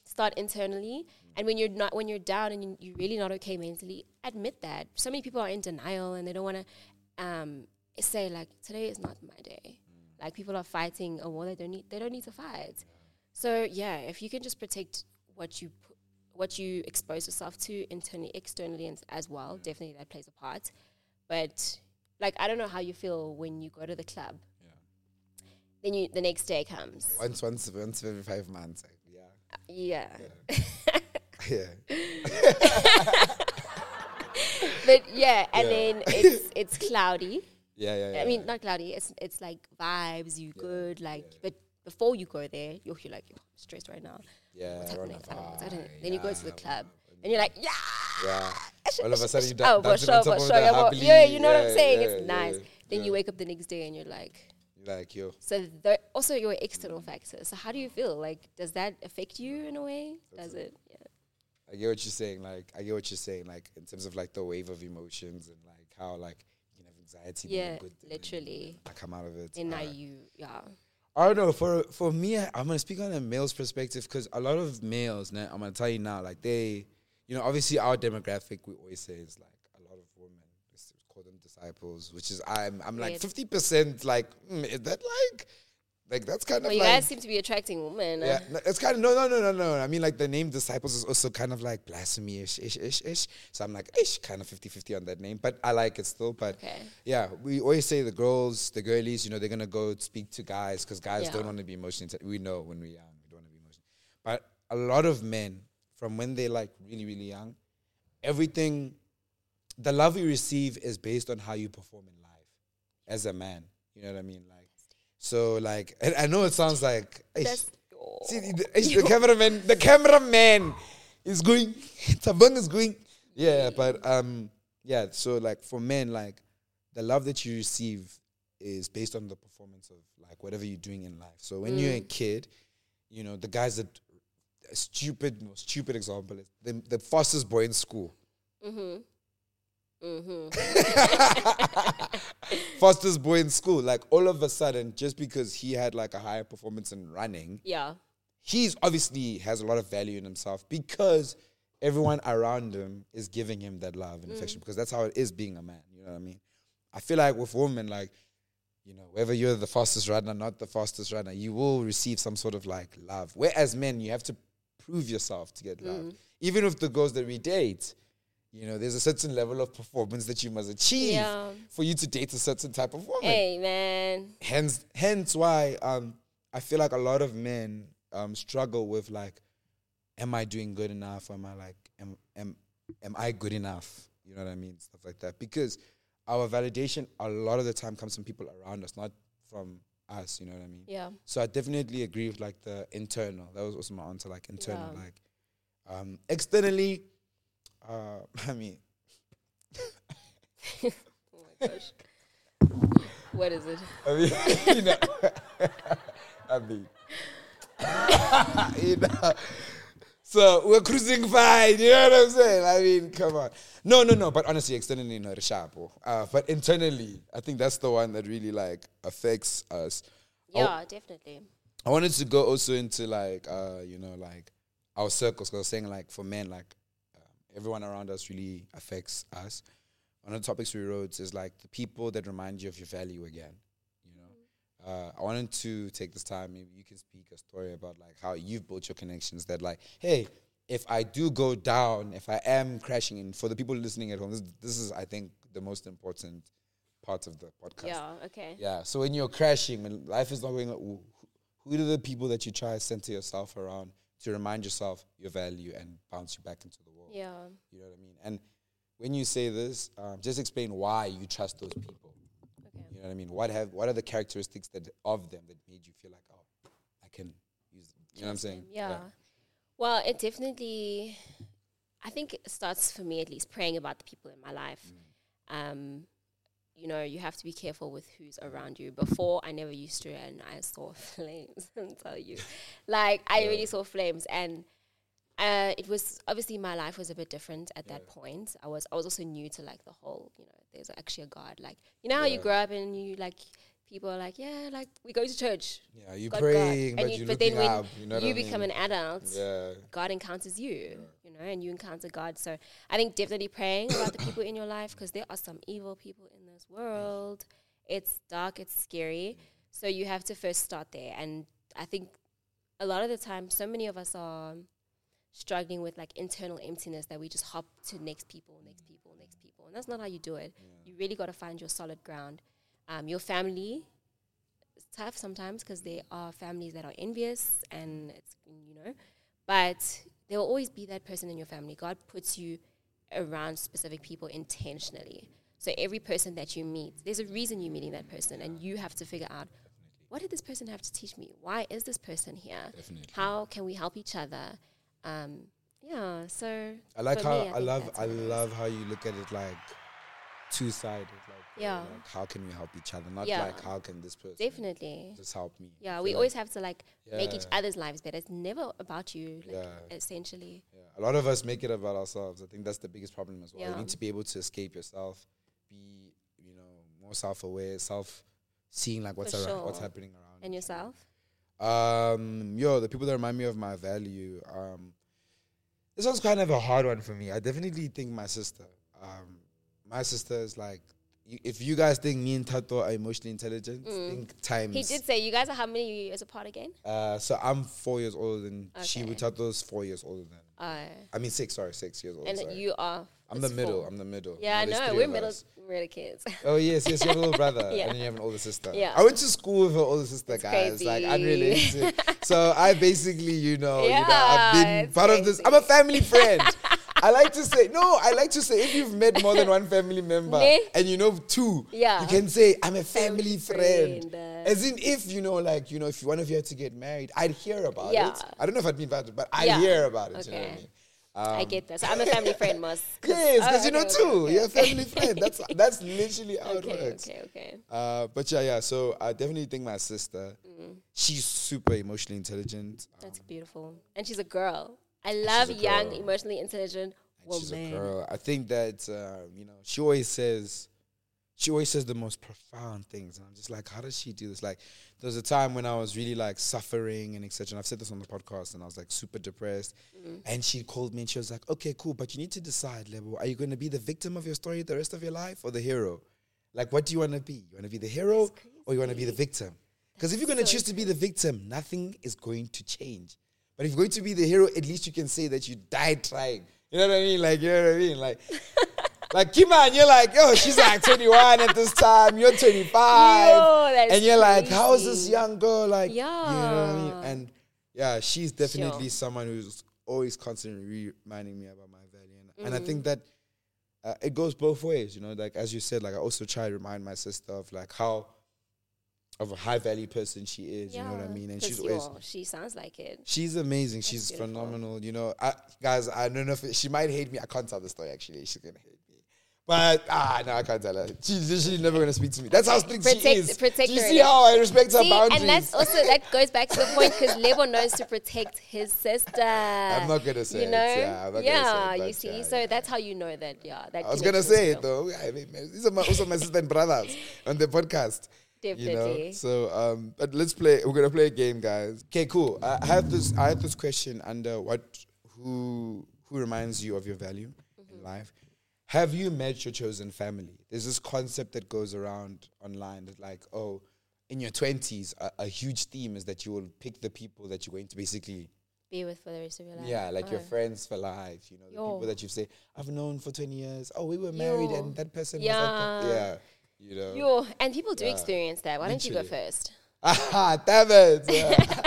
start internally. And when you're down and you're really not okay mentally, admit that. So many people are in denial and they don't want to say like, today is not my day. Like, people are fighting a war they don't need to fight. So yeah, if you can just protect what you expose yourself to internally, externally, and as well, definitely that plays a part. But like, I don't know how you feel when you go to the club. Then the next day comes. Once every 5 months. Yeah. Yeah. But yeah, and then it's cloudy. Yeah. I mean, not cloudy. It's like vibes. You good, like. But before you go there, you're like, I'm stressed right now. Yeah. What's happening? Then you go to the club, and you're like, yeah. All of a sudden, you for sure. Yeah, you know what I'm saying? It's nice. Then you wake up the next day, and you're like, yo. So also your external factors. So how do you feel? Like, does that affect you in a way? Does it? Yeah. I get what you're saying. Like, in terms of like the wave of emotions and like how like you can have anxiety. Yeah, literally. I come out of it. And now I don't know. For me, I'm gonna speak on a male's perspective because a lot of males, I'm gonna tell you now, like they, obviously our demographic, we always say is like a lot of women. Call them disciples, which is I'm like 50%. Like, is that like that's kind of. You guys seem to be attracting women. Yeah, it's kind of no. I mean, like the name disciples is also kind of like blasphemy-ish. So I'm like, kind of 50-50 on that name, but I like it still. But yeah, we always say the girlies, they're gonna go speak to guys because guys don't want to be emotionally. We know when we're young, we don't want to be emotional. But a lot of men, from when they're like really, really young, everything, the love you receive is based on how you perform in life as a man. You know what I mean? Like. So like, and I know it sounds like, see, the cameraman is going, Tabang is going, but so like for men, like the love that you receive is based on the performance of like whatever you're doing in life. So when you're a kid, the guys that, most stupid example is the fastest boy in school. Fastest boy in school, like all of a sudden, just because he had like a higher performance in running, he's obviously has a lot of value in himself because everyone around him is giving him that love and affection because that's how it is being a man. You know what I mean? I feel like with women, like, whether you're the fastest runner, not the fastest runner, you will receive some sort of like love. Whereas men, you have to prove yourself to get love. Even with the girls that we date, there's a certain level of performance that you must achieve for you to date a certain type of woman. Hey, man. Hence why I feel like a lot of men struggle with like, am I doing good enough? Am I like, am I good enough? You know what I mean? Stuff like that. Because our validation a lot of the time comes from people around us, not from us. You know what I mean? Yeah. So I definitely agree with like the internal. That was also my answer, like internal. Like externally, I mean, oh my gosh, what is it? So we're cruising fine. You know what I'm saying? I mean, come on. No. But honestly, externally, not a sharp. But internally, I think that's the one that really like affects us. Yeah, definitely. I wanted to go also into like, like our circles. Because I was saying like for men, like. Everyone around us really affects us. One of the topics we wrote is like the people that remind you of your value again. I wanted to take this time. Maybe you can speak a story about like how you've built your connections. That like, hey, if I do go down, if I am crashing, and for the people listening at home, this is I think the most important part of the podcast. Yeah. Okay. Yeah. So when you're crashing, when life is not going, who are the people that you try to center yourself around to remind yourself your value and bounce you back into the world? Yeah. You know what I mean? And when you say this, just explain why you trust those people. Okay. You know what I mean? What are the characteristics of them that made you feel like, oh, I can use them? You know what I'm saying? Yeah. Well, it definitely, I think it starts for me at least praying about the people in my life. You have to be careful with who's around you. Before, I never used to, and I saw flames, I'll tell you. Like, I really saw flames, and it was, obviously my life was a bit different at that point. I was also new to, like, the whole, there's actually a God. Like, how you grow up and you, like, people are like, yeah, like we go to church. Yeah, you God, praying, God. but you're but then looking when up. You know what you I mean? become an adult, Yeah. God encounters you, you know, and you encounter God. So I think definitely praying about the people in your life, because there are some evil people in this world. It's dark, it's scary. So you have to first start there. And I think a lot of the time, so many of us are struggling with like internal emptiness that we just hop to next people. And that's not how you do it. You really got to find your solid ground. Your family is tough sometimes because there are families that are envious and it's, you know, but there will always be that person in your family. God puts you around specific people intentionally. So every person that you meet, there's a reason you're meeting that person, and you have to figure out, what did this person have to teach me? Why is this person here? Definitely. How can we help each other? Yeah, so I like for how me, I think love that's I what it is. love how you look at it like two-sided. Yeah. Like how can we help each other? Not Yeah. like how can this person Definitely. just help me? I Yeah, feel we like- always have to like make each Yeah. other's lives better. It's never about you, like, Yeah. essentially. Yeah. A lot of us make it about ourselves. I think that's the biggest problem as well. You Yeah. need to be able to escape yourself, be, you know, more self-aware, seeing like what's For around, what's sure. happening around. And you. yourself? The people that remind me of my value. This one's kind of a hard one for me. I definitely think my sister. My sister is like, if you guys think me and Tato are emotionally intelligent, think times. He did say, you guys are how many years apart again? So I'm 4 years older than she. Okay. Tato's 4 years older than. I mean 6. Sorry, 6 years older. And sorry. you are. I'm the it's middle. 4. I'm the middle. Yeah, I There's know. 3 We're of middle. us. We're the kids. Oh yes, you have a little brother, Yeah. and then you have an older sister. Yeah. I went to school with her older sister, It's guys. Like crazy. unrelated. So I basically, I've Yeah, been it's part of this. I'm a family friend. I like to say, if you've met more than one family member Ne? and you know 2, Yeah. you can say, I'm a family friend. friend. As in, if if one of you had to get married, I'd hear about Yeah. it. I don't know if I'd be invited, but I'd Yeah. hear about it. You know what I Okay. mean? I get that. So I'm a family friend, Moss. Yes, because you know okay, too. okay, You're a okay. family friend. That's literally how it Okay, works. okay. But yeah. So I definitely think my sister, she's super emotionally intelligent. That's beautiful. And she's a girl. I love a young, girl. emotionally intelligent women. She's a girl. I think that she always says the most profound things, and I'm just like, how does she do this? Like, there was a time when I was really like suffering and etc. And I've said this on the podcast, and I was like super depressed. And she called me and she was like, "Okay, cool, but you need to decide, Lebo. Are you going to be the victim of your story the rest of your life, or the hero? Like, what do you want to be? You want to be the hero, or you want to be the victim? Because if you're going to choose to be the victim, nothing is going to change. But if you're going to be the hero, at least you can say that you died trying. You know what I mean? Like, you know what I mean? Like Kima, and you're like, yo, she's like 21 at this time, you're 25. That's and you're like, how is crazy. this young girl? Like, you know what I Yeah. mean? And yeah, she's definitely Sure. someone who's always constantly reminding me about my value. And I think that it goes both ways, like as you said, like I also try to remind my sister of like how of a high value person she is, you know what I mean? And 'cause she's always, she sounds like it. she's amazing. She's beautiful. phenomenal. Guys, I don't know if she might hate me. I can't tell the story actually. She's gonna hate me. But no, I can't tell her. She's literally never gonna speak to me. That's how strict she is. Protect Do you her see how I respect her See, boundaries? and that goes back to the point because Lebo knows to protect his sister. I'm not gonna say it. Yeah, I'm not gonna say it, you but see. yeah, so yeah. that's how you know that. Yeah, that I was gonna connection is say it real. though. I mean, these are also my sister and brothers on the podcast. Definitely. So but let's play. We're gonna play a game, guys. Okay, cool. I have this question under who reminds you of your value in life. Have you met your chosen family? There's this concept that goes around online that like, oh, in your 20s, a huge theme is that you will pick the people that you're going to basically Be with for the rest of your life. yeah, like your Oh. friends for life, the Yo. people that you say, I've known for 20 years. Oh, we were married Yo. and that person Yeah. was like that. Yeah, And people do Yeah. experience that. Why don't you go Literally. first? Aha, damn it. Yeah.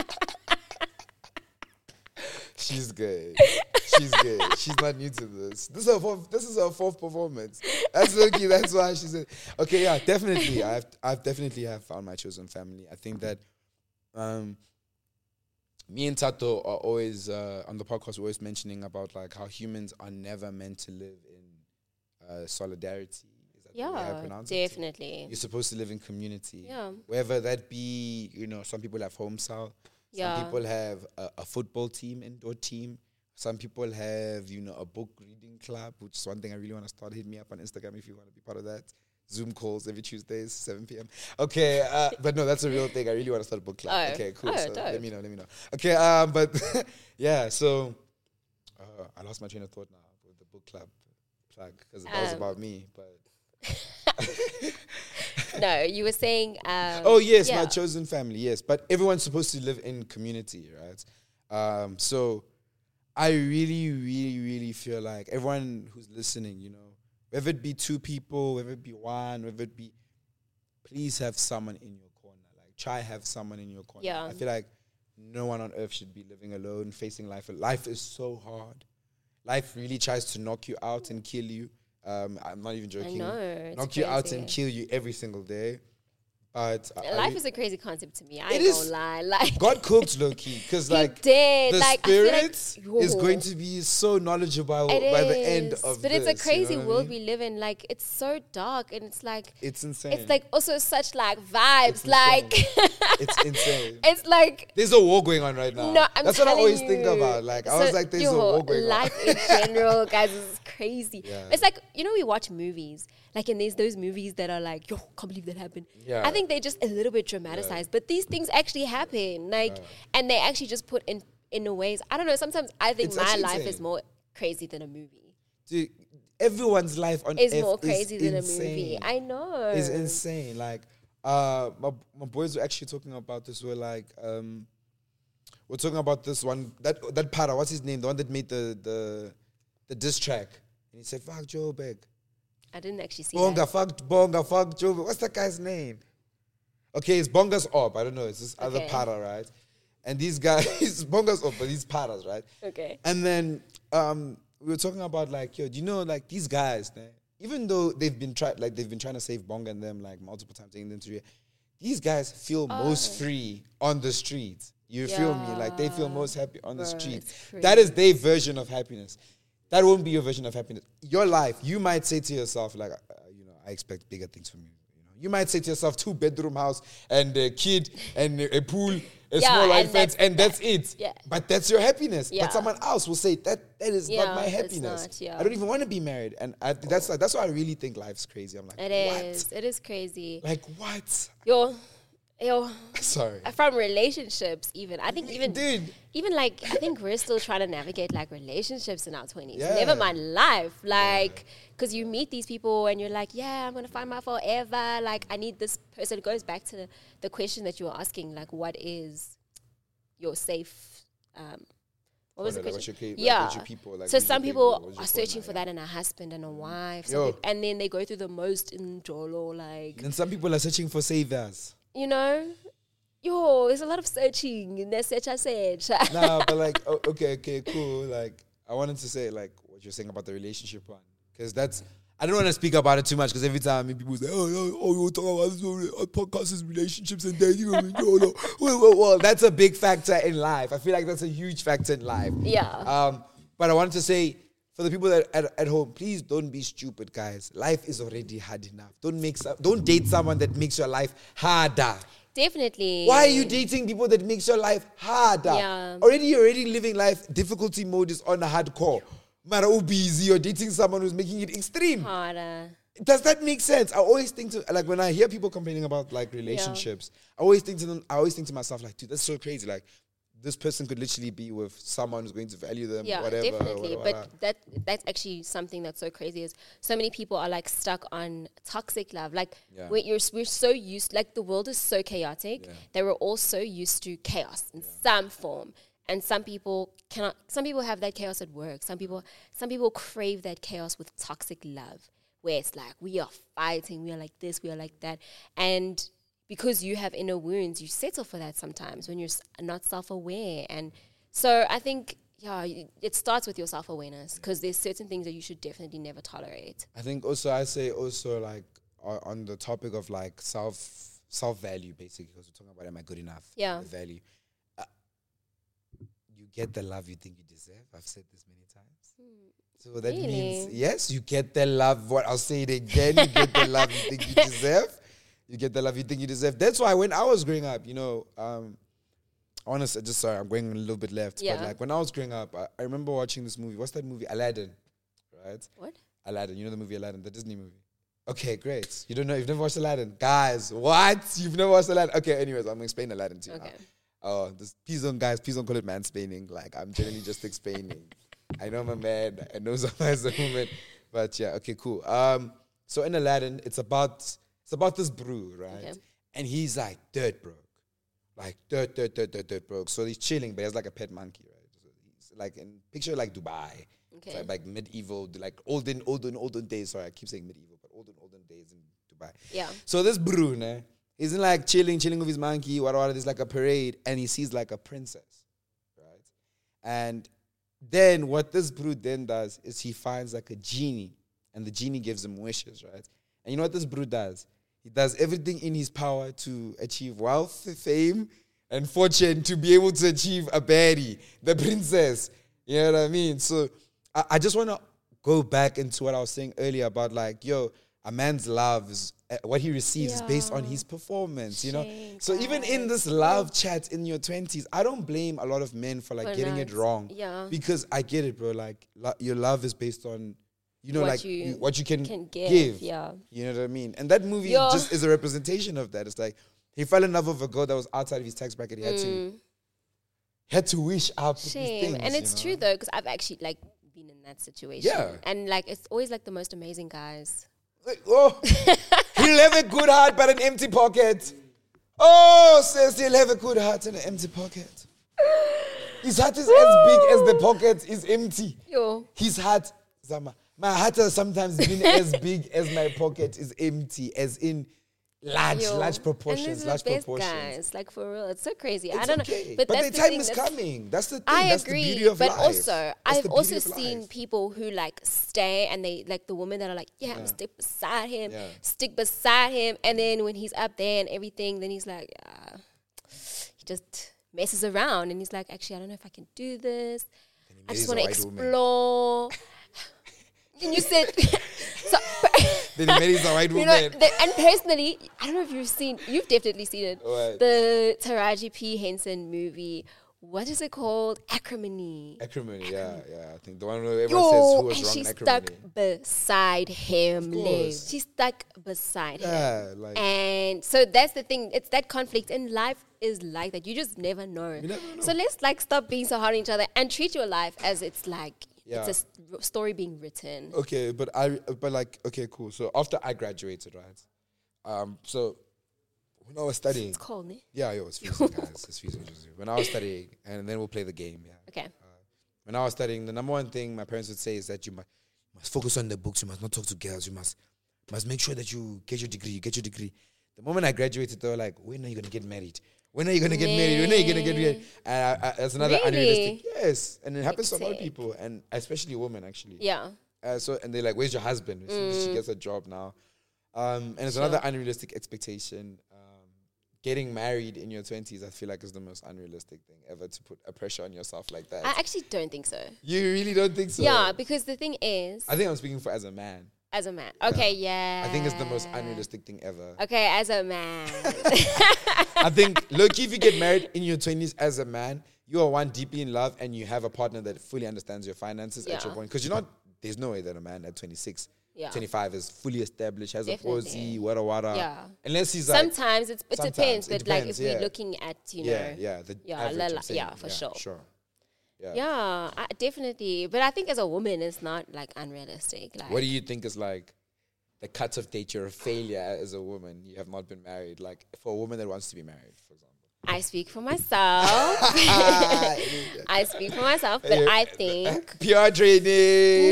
She's good. She's good. She's not new to this. This is her fourth performance. That's okay. That's why she said. Okay, yeah, definitely. I've definitely have found my chosen family. I think that me and Tato are always on the podcast. We're always mentioning about like how humans are never meant to live in solidarity. Is that the way I Yeah, pronounce it? definitely. You're supposed to live in community. Yeah. Whether that be, some people have home cell. Yeah. Some people have a football team, indoor team. Some people have, a book reading club, which is one thing I really want to start. Hit me up on Instagram if you want to be part of that. Zoom calls every Tuesdays, 7 p.m. Okay, but no, that's a real thing. I really want to start a book club. Oh. Okay, cool. Oh, So dope. let me know. Okay, but yeah, so I lost my train of thought now with the book club plug because that was about me. But no, you were saying. oh yes, my chosen family. Yes, but everyone's supposed to live in community, right? So I really, really, really feel like everyone who's listening, you know, whether it be 2 people, whether it be 1, whether it be, please have someone in your corner. Like, try have someone in your corner. Yeah. I feel like no one on earth should be living alone, facing life. Life is so hard. Life really tries to knock you out and kill you. I'm not even joking. I know. Knock you out and kill you every single day. But life is a crazy concept to me. I It ain't is. gonna lie. Like, God cooked low key because like did. the Like, I feel spirit like, is going to be so knowledgeable by It the end is, of but this. it's a crazy you know what I world mean? we live in. Like, it's so dark, and it's like It's insane. it's like also such like vibes. It's Like, it's insane. it's like There's a war going on right now. no, I'm That's what I telling always you. think about. Like I was like, there's a war going life on. in general, guys, is crazy. Yeah. It's like, you know, we watch movies, like, and there's those movies that are like, yo, can't believe that happened. Yeah. I think they're just a little bit dramatized, but these things actually happen. Like, and they actually just put in a ways. I don't know. Sometimes I think It's my actually life insane. is more crazy than a movie. Dude, everyone's life on Is earth more crazy is than insane. a movie. I know. It's insane. Like my boys were actually talking about this. We're like we're talking about this one that para, what's his name? The one that made the diss track. And he said, fuck Joe Beck. I didn't actually see Bonga, that. fuck Joe Beck. What's that guy's name? Okay, it's Bonga's Op. I don't know. It's this other Okay. para, right? And these guys, Bonga's Op, but these paras, right? Okay. And then we were talking about like, yo, do you know like these guys, né, even though they've been trying to save Bonga and them like multiple times, taking them to these guys feel most free on the streets. You feel me? Like they feel most happy on the Bro, street. it's That is their version of happiness. That won't be your version of happiness. Your life, you might say to yourself, like, you know, I expect bigger things from you. You might say to yourself, 2-bedroom house and a kid and a pool, a small and life fence, and that's it. Yeah. But that's your happiness. Yeah. But someone else will say that is not my it's happiness. not, yeah. I don't even want to be married. And that's why I really think life's crazy. I'm like, It is crazy. Like what? Yo, Sorry. from relationships, even I think Dude. even like I think we're still trying to navigate like relationships in our 20s. Yeah. Never mind life, like because you meet these people and you're like, yeah, I'm gonna find my forever. Like I need this person. It goes back to the question that you were asking, like what is your safe? What was the Like, question? what's your Yeah. what's your people, like, So who's some your people what's are your searching partner, for that in a husband and a wife, Yo. and then they go through the most in Jolo, like And some people are searching for saviors. you know. Yo, there's a lot of searching in that search. Nah, but like, okay, cool. Like, I wanted to say like what you're saying about the relationship one, because that's I don't want to speak about it too much because every time people say, oh, you talk about this podcast is relationships and dating. Well, that's a big factor in life. I feel like that's a huge factor in life. Yeah. But I wanted to say, for the people that at home, please don't be stupid, guys. Life is already hard enough. Don't date someone that makes your life harder. Definitely. Why are you dating people that makes your life harder? Yeah. You're already living life. Difficulty mode is on a hardcore. Mara busy, you're dating someone who's making it extreme. harder? Does that make sense? I always think like when I hear people complaining about like relationships, I always think to myself like, dude, that's so crazy. Like this person could literally be with someone who's going to value them, Yeah, whatever. definitely. whatever. But that's actually something that's so crazy is so many people are like stuck on toxic love. Like Yeah. we're so used, like the world is so chaotic that we're all so used to chaos in some form. And some people have that chaos at work. Some people crave that chaos with toxic love, where it's like we are fighting, we are like this, we are like that. And because you have inner wounds, you settle for that sometimes when you're not self-aware. And so I think, it starts with your self-awareness because there's certain things that you should definitely never tolerate. I think also like on the topic of like self-value basically, because we're talking about am I good enough? Yeah. The value. You get the love you think you deserve. I've said this many times. So that means, Really? yes, you get the love. I'll say it again. You get the love you think you deserve. You get the love you think you deserve. That's why when I was growing up, honestly, I'm going a little bit left. Yeah. But like when I was growing up, I remember watching this movie. What's that movie? Aladdin, right? What? Aladdin. You know the movie Aladdin, the Disney movie. Okay, great. You don't know, you've never watched Aladdin. Guys, what? You've never watched Aladdin? Okay, anyways, I'm gonna explain Aladdin to you Okay. now. Oh, please don't call it mansplaining. Like, I'm generally just explaining. I know I'm a man, I know someone as a woman. But yeah, okay, cool. So in Aladdin, it's about this brew, right? Okay. And he's like dirt broke. Like dirt broke. So he's chilling, but he has like a pet monkey, right? So he's like picture like Dubai. Okay. So like medieval, like olden days. Sorry, I keep saying medieval, but olden days in Dubai. Yeah. So this Brune, he's in like chilling with his monkey. What? There's like a parade, and he sees like a princess, right? And then what this Brute then does is he finds like a genie, and the genie gives him wishes, right? And you know what this Brute does? He does everything in his power to achieve wealth, fame, and fortune to be able to achieve a baddie, the princess. You know what I mean? So I just want to go back into what I was saying earlier about like, yo, a man's love is what he receives is based on his performance, you know? So even in this love chat in your 20s, I don't blame a lot of men for like getting it wrong. Yeah. Because I get it, bro. Like your love is based on, you know, what you can give. Yeah. You know what I mean? And that movie just is a representation of that. It's like he fell in love with a girl that was outside of his tax bracket. He had to wish out these things. And it's true though, because I've actually like been in that situation. Yeah. And like it's always like the most amazing guys. Like, oh, he'll have a good heart but an empty pocket. Oh, says he'll have a good heart and an empty pocket. His heart is as big as the pocket is empty. Yo. His heart, Zama, my heart has sometimes been as big as my pocket is empty, as in large proportions, and the best guys, like for real, it's so crazy. I don't know, but that's the time is coming. That's the thing. I that's agree, the beauty of but life. also I've also of seen life. people who like stay and they like the women that are like, I'm stick beside him, and then when he's up there and everything, then he's like, he just messes around and he's like, actually, I don't know if I can do this. I just want to explore. And you said, then he marries a white woman. And personally, I don't know if you've definitely seen it. What? The Taraji P. Henson movie. What is it called? Acrimony. Yeah. I think the one where everyone says who was and wrong. she's Acrimony. stuck beside him. course. She's stuck beside him. Yeah, like And so that's the thing. It's that conflict. And life is like that. You just never know. you never know. So let's like stop being so hard on each other and treat your life as it's like it's a story being written. Okay, but okay, cool. So after I graduated, right? So when I was studying, It's cold, ne? yeah, it's freezing, guys. It's freezing. When I was studying, and then we'll play the game. Yeah. Okay. When I was studying, the number one thing my parents would say is that you must focus on the books. You must not talk to girls. You must make sure that you get your degree. The moment I graduated, they were like, "When are you gonna get married? When are you gonna get married? When are you gonna get married?" And that's another unrealistic. Yes, and it happens to a lot of people, and especially women, actually. Yeah. And they're like, "Where's your husband?" She gets a job now, and it's another unrealistic expectation. Getting married in your 20s, I feel like is the most unrealistic thing ever, to put a pressure on yourself like that. I actually don't think so. You really don't think so? Yeah, because the thing is, I think I'm speaking for as a man. as a man. Okay, yeah. I think it's the most unrealistic thing ever. Okay, as a man. I think, look, if you get married in your 20s as a man, you are one deeply in love and you have a partner that fully understands your finances at your point. Because there's no way that a man at 26, 25 is fully established, has Definitely. a posy, wada. Yeah. Unless he's Sometimes like... it depends, but like if yeah. we're looking at, The average, I'm saying. for sure. Sure. Yeah, definitely. But I think as a woman, it's not like unrealistic. Like, What do you think is like the cut-off date? You're a failure as a woman. You have not been married. Like for a woman that wants to be married, for example. I speak for myself. I speak for myself, but I think PR training.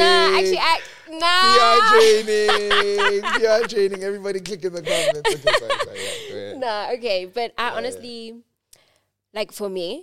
PR training. Everybody click in the comments. Okay, sorry. Yeah, go ahead. Nah, okay. But I honestly, like for me,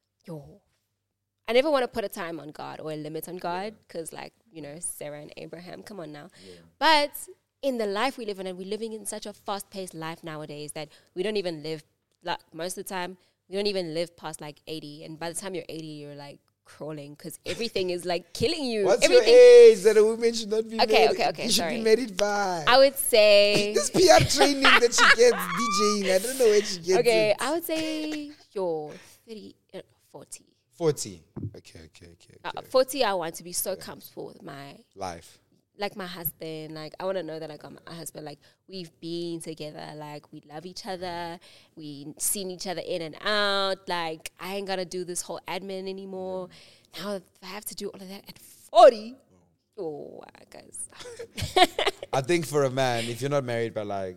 I never want to put a time on God or a limit on God because, like, Sarah and Abraham, come on now. Yeah. But in the life we live in, and we're living in such a fast-paced life nowadays that we don't even live, like, most of the time, we don't even live past, like, 80. And by the time you're 80, you're, like, crawling because everything is, like, killing you. What's everything. your age that a woman should not be married? Okay, you sorry. should be married by. I would say... this PR training that she gets DJing, I don't know where she gets it. I would say you're 40. 40. Okay. 40, I want to be so comfortable with my life. like my husband, like I want to know that I got my husband, like we've been together, like we love each other, we seen each other in and out, like I ain't gotta do this whole admin anymore. Now if I have to do all of that at 40, oh, guys. I think for a man, if you're not married by like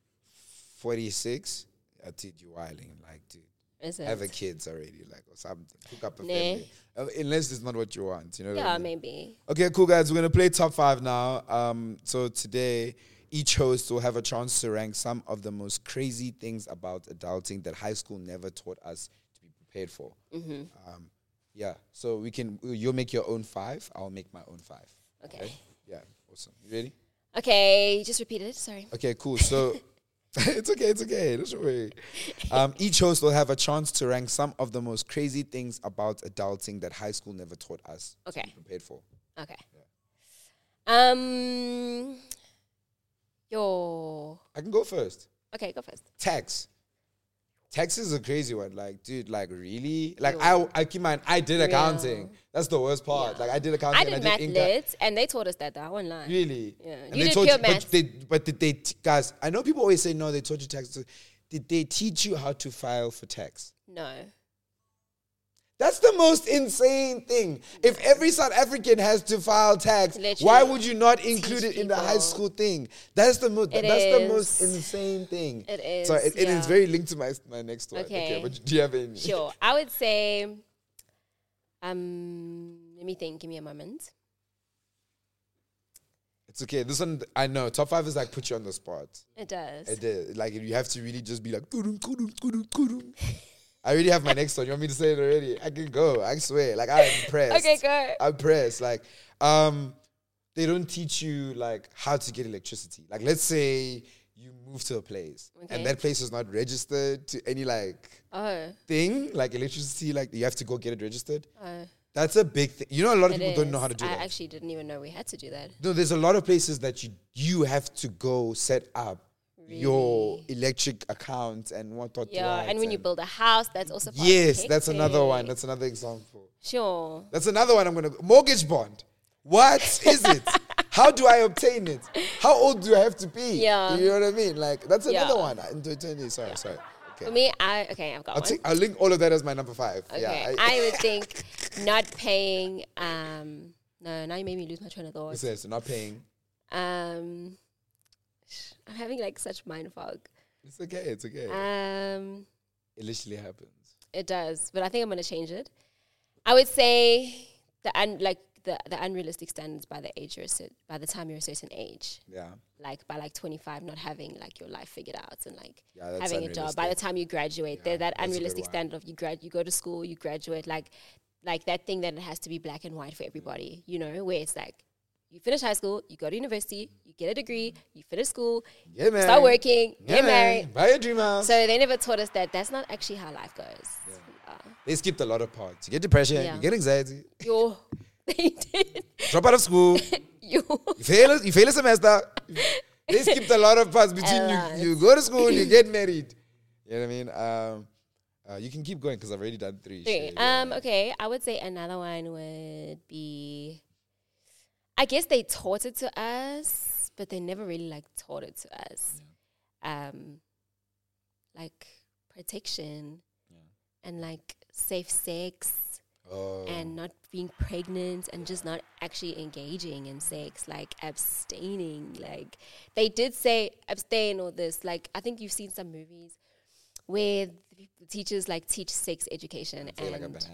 46, dude, you're wilding. Like, dude, have a kids already, like, or something. Hook up a family. Unless it's not what you want, you know what I mean? Maybe. Okay, cool, guys. We're going to play top 5 now. So today, each host will have a chance to rank some of the most crazy things about adulting that high school never taught us to be prepared for. Mm-hmm. Yeah, so you'll make your own 5. I'll make my own 5. Okay. Yeah, awesome. You ready? Okay, just repeat it. Sorry. Okay, cool. So it's okay. Don't worry. Each host will have a chance to rank some of the most crazy things about adulting that high school never taught us to be prepared for. Okay. Yeah. I can go first. Okay, go first. Tax is a crazy one. Like, dude, like, really? Like, I keep in mind, I did accounting. That's the worst part. Yeah. Like, I did accounting. I did math lit, and they taught us that, though. I won't lie. Really? Yeah. And You they did taught pure you, math. but did they, guys, I know people always say, no, they taught you tax. Did they teach you how to file for tax? No. That's the most insane thing. If every South African has to file tax, Literally. why would you not include it in the high people. school thing? That's the most. That's the most insane thing. It is. So it is very linked to my next one. Okay. But do you have any? Sure. I would say, let me think. Give me a moment. It's okay. This one, I know. Top 5 is like put you on the spot. It does. It is. Like, you have to really just be like, kudum, kudum, kudum, kudum. I already have my next one. You want me to say it already? I can go. I swear. Like, I'm impressed. Okay, go. I'm impressed. Like, they don't teach you, like, how to get electricity. Like, let's say you move to a place and that place is not registered to any, like, thing, like electricity. Like, you have to go get it registered. That's a big thing. You know, a lot of people don't know how to do that. I actually didn't even know we had to do that. No, there's a lot of places that you have to go set up your electric account and what. Yeah, and when you build a house, that's also part yes, that's another one. That's another example. Sure. That's another one. Mortgage bond. What is it? How do I obtain it? How old do I have to be? Yeah. You know what I mean? Like, that's another one. Sorry. Okay. For me, I've got one. I'll link all of that as my number 5. Okay. Yeah, I would think not paying. No, now you made me lose my train of thought. It says not paying. I'm having like such mind fog. It's okay. It literally happens. It does, but I think I'm going to change it. I would say the unrealistic standards by the time you're a certain age. Yeah. Like by like 25, not having like your life figured out and like that's having a job. By the time you graduate, that unrealistic standard of you go to school, you graduate, like that thing that it has to be black and white for everybody. You know, where it's like you finish high school, you go to university, you get a degree, you finish school, start working, get married, buy a dream house. So they never taught us that that's not actually how life goes. Yeah. They skipped a lot of parts. You get depression, you get anxiety. They did. Drop out of school. You fail a semester. They skipped a lot of parts between you go to school, you get married. You know what I mean? You can keep going because I've already done 3. Okay, I would say another one would be, I guess they taught it to us, but they never really like taught it to us. Like protection and like safe sex. And not being pregnant and just not actually engaging in sex, like abstaining. Like they did say abstain or this. Like I think you've seen some movies where the teachers like teach sex education and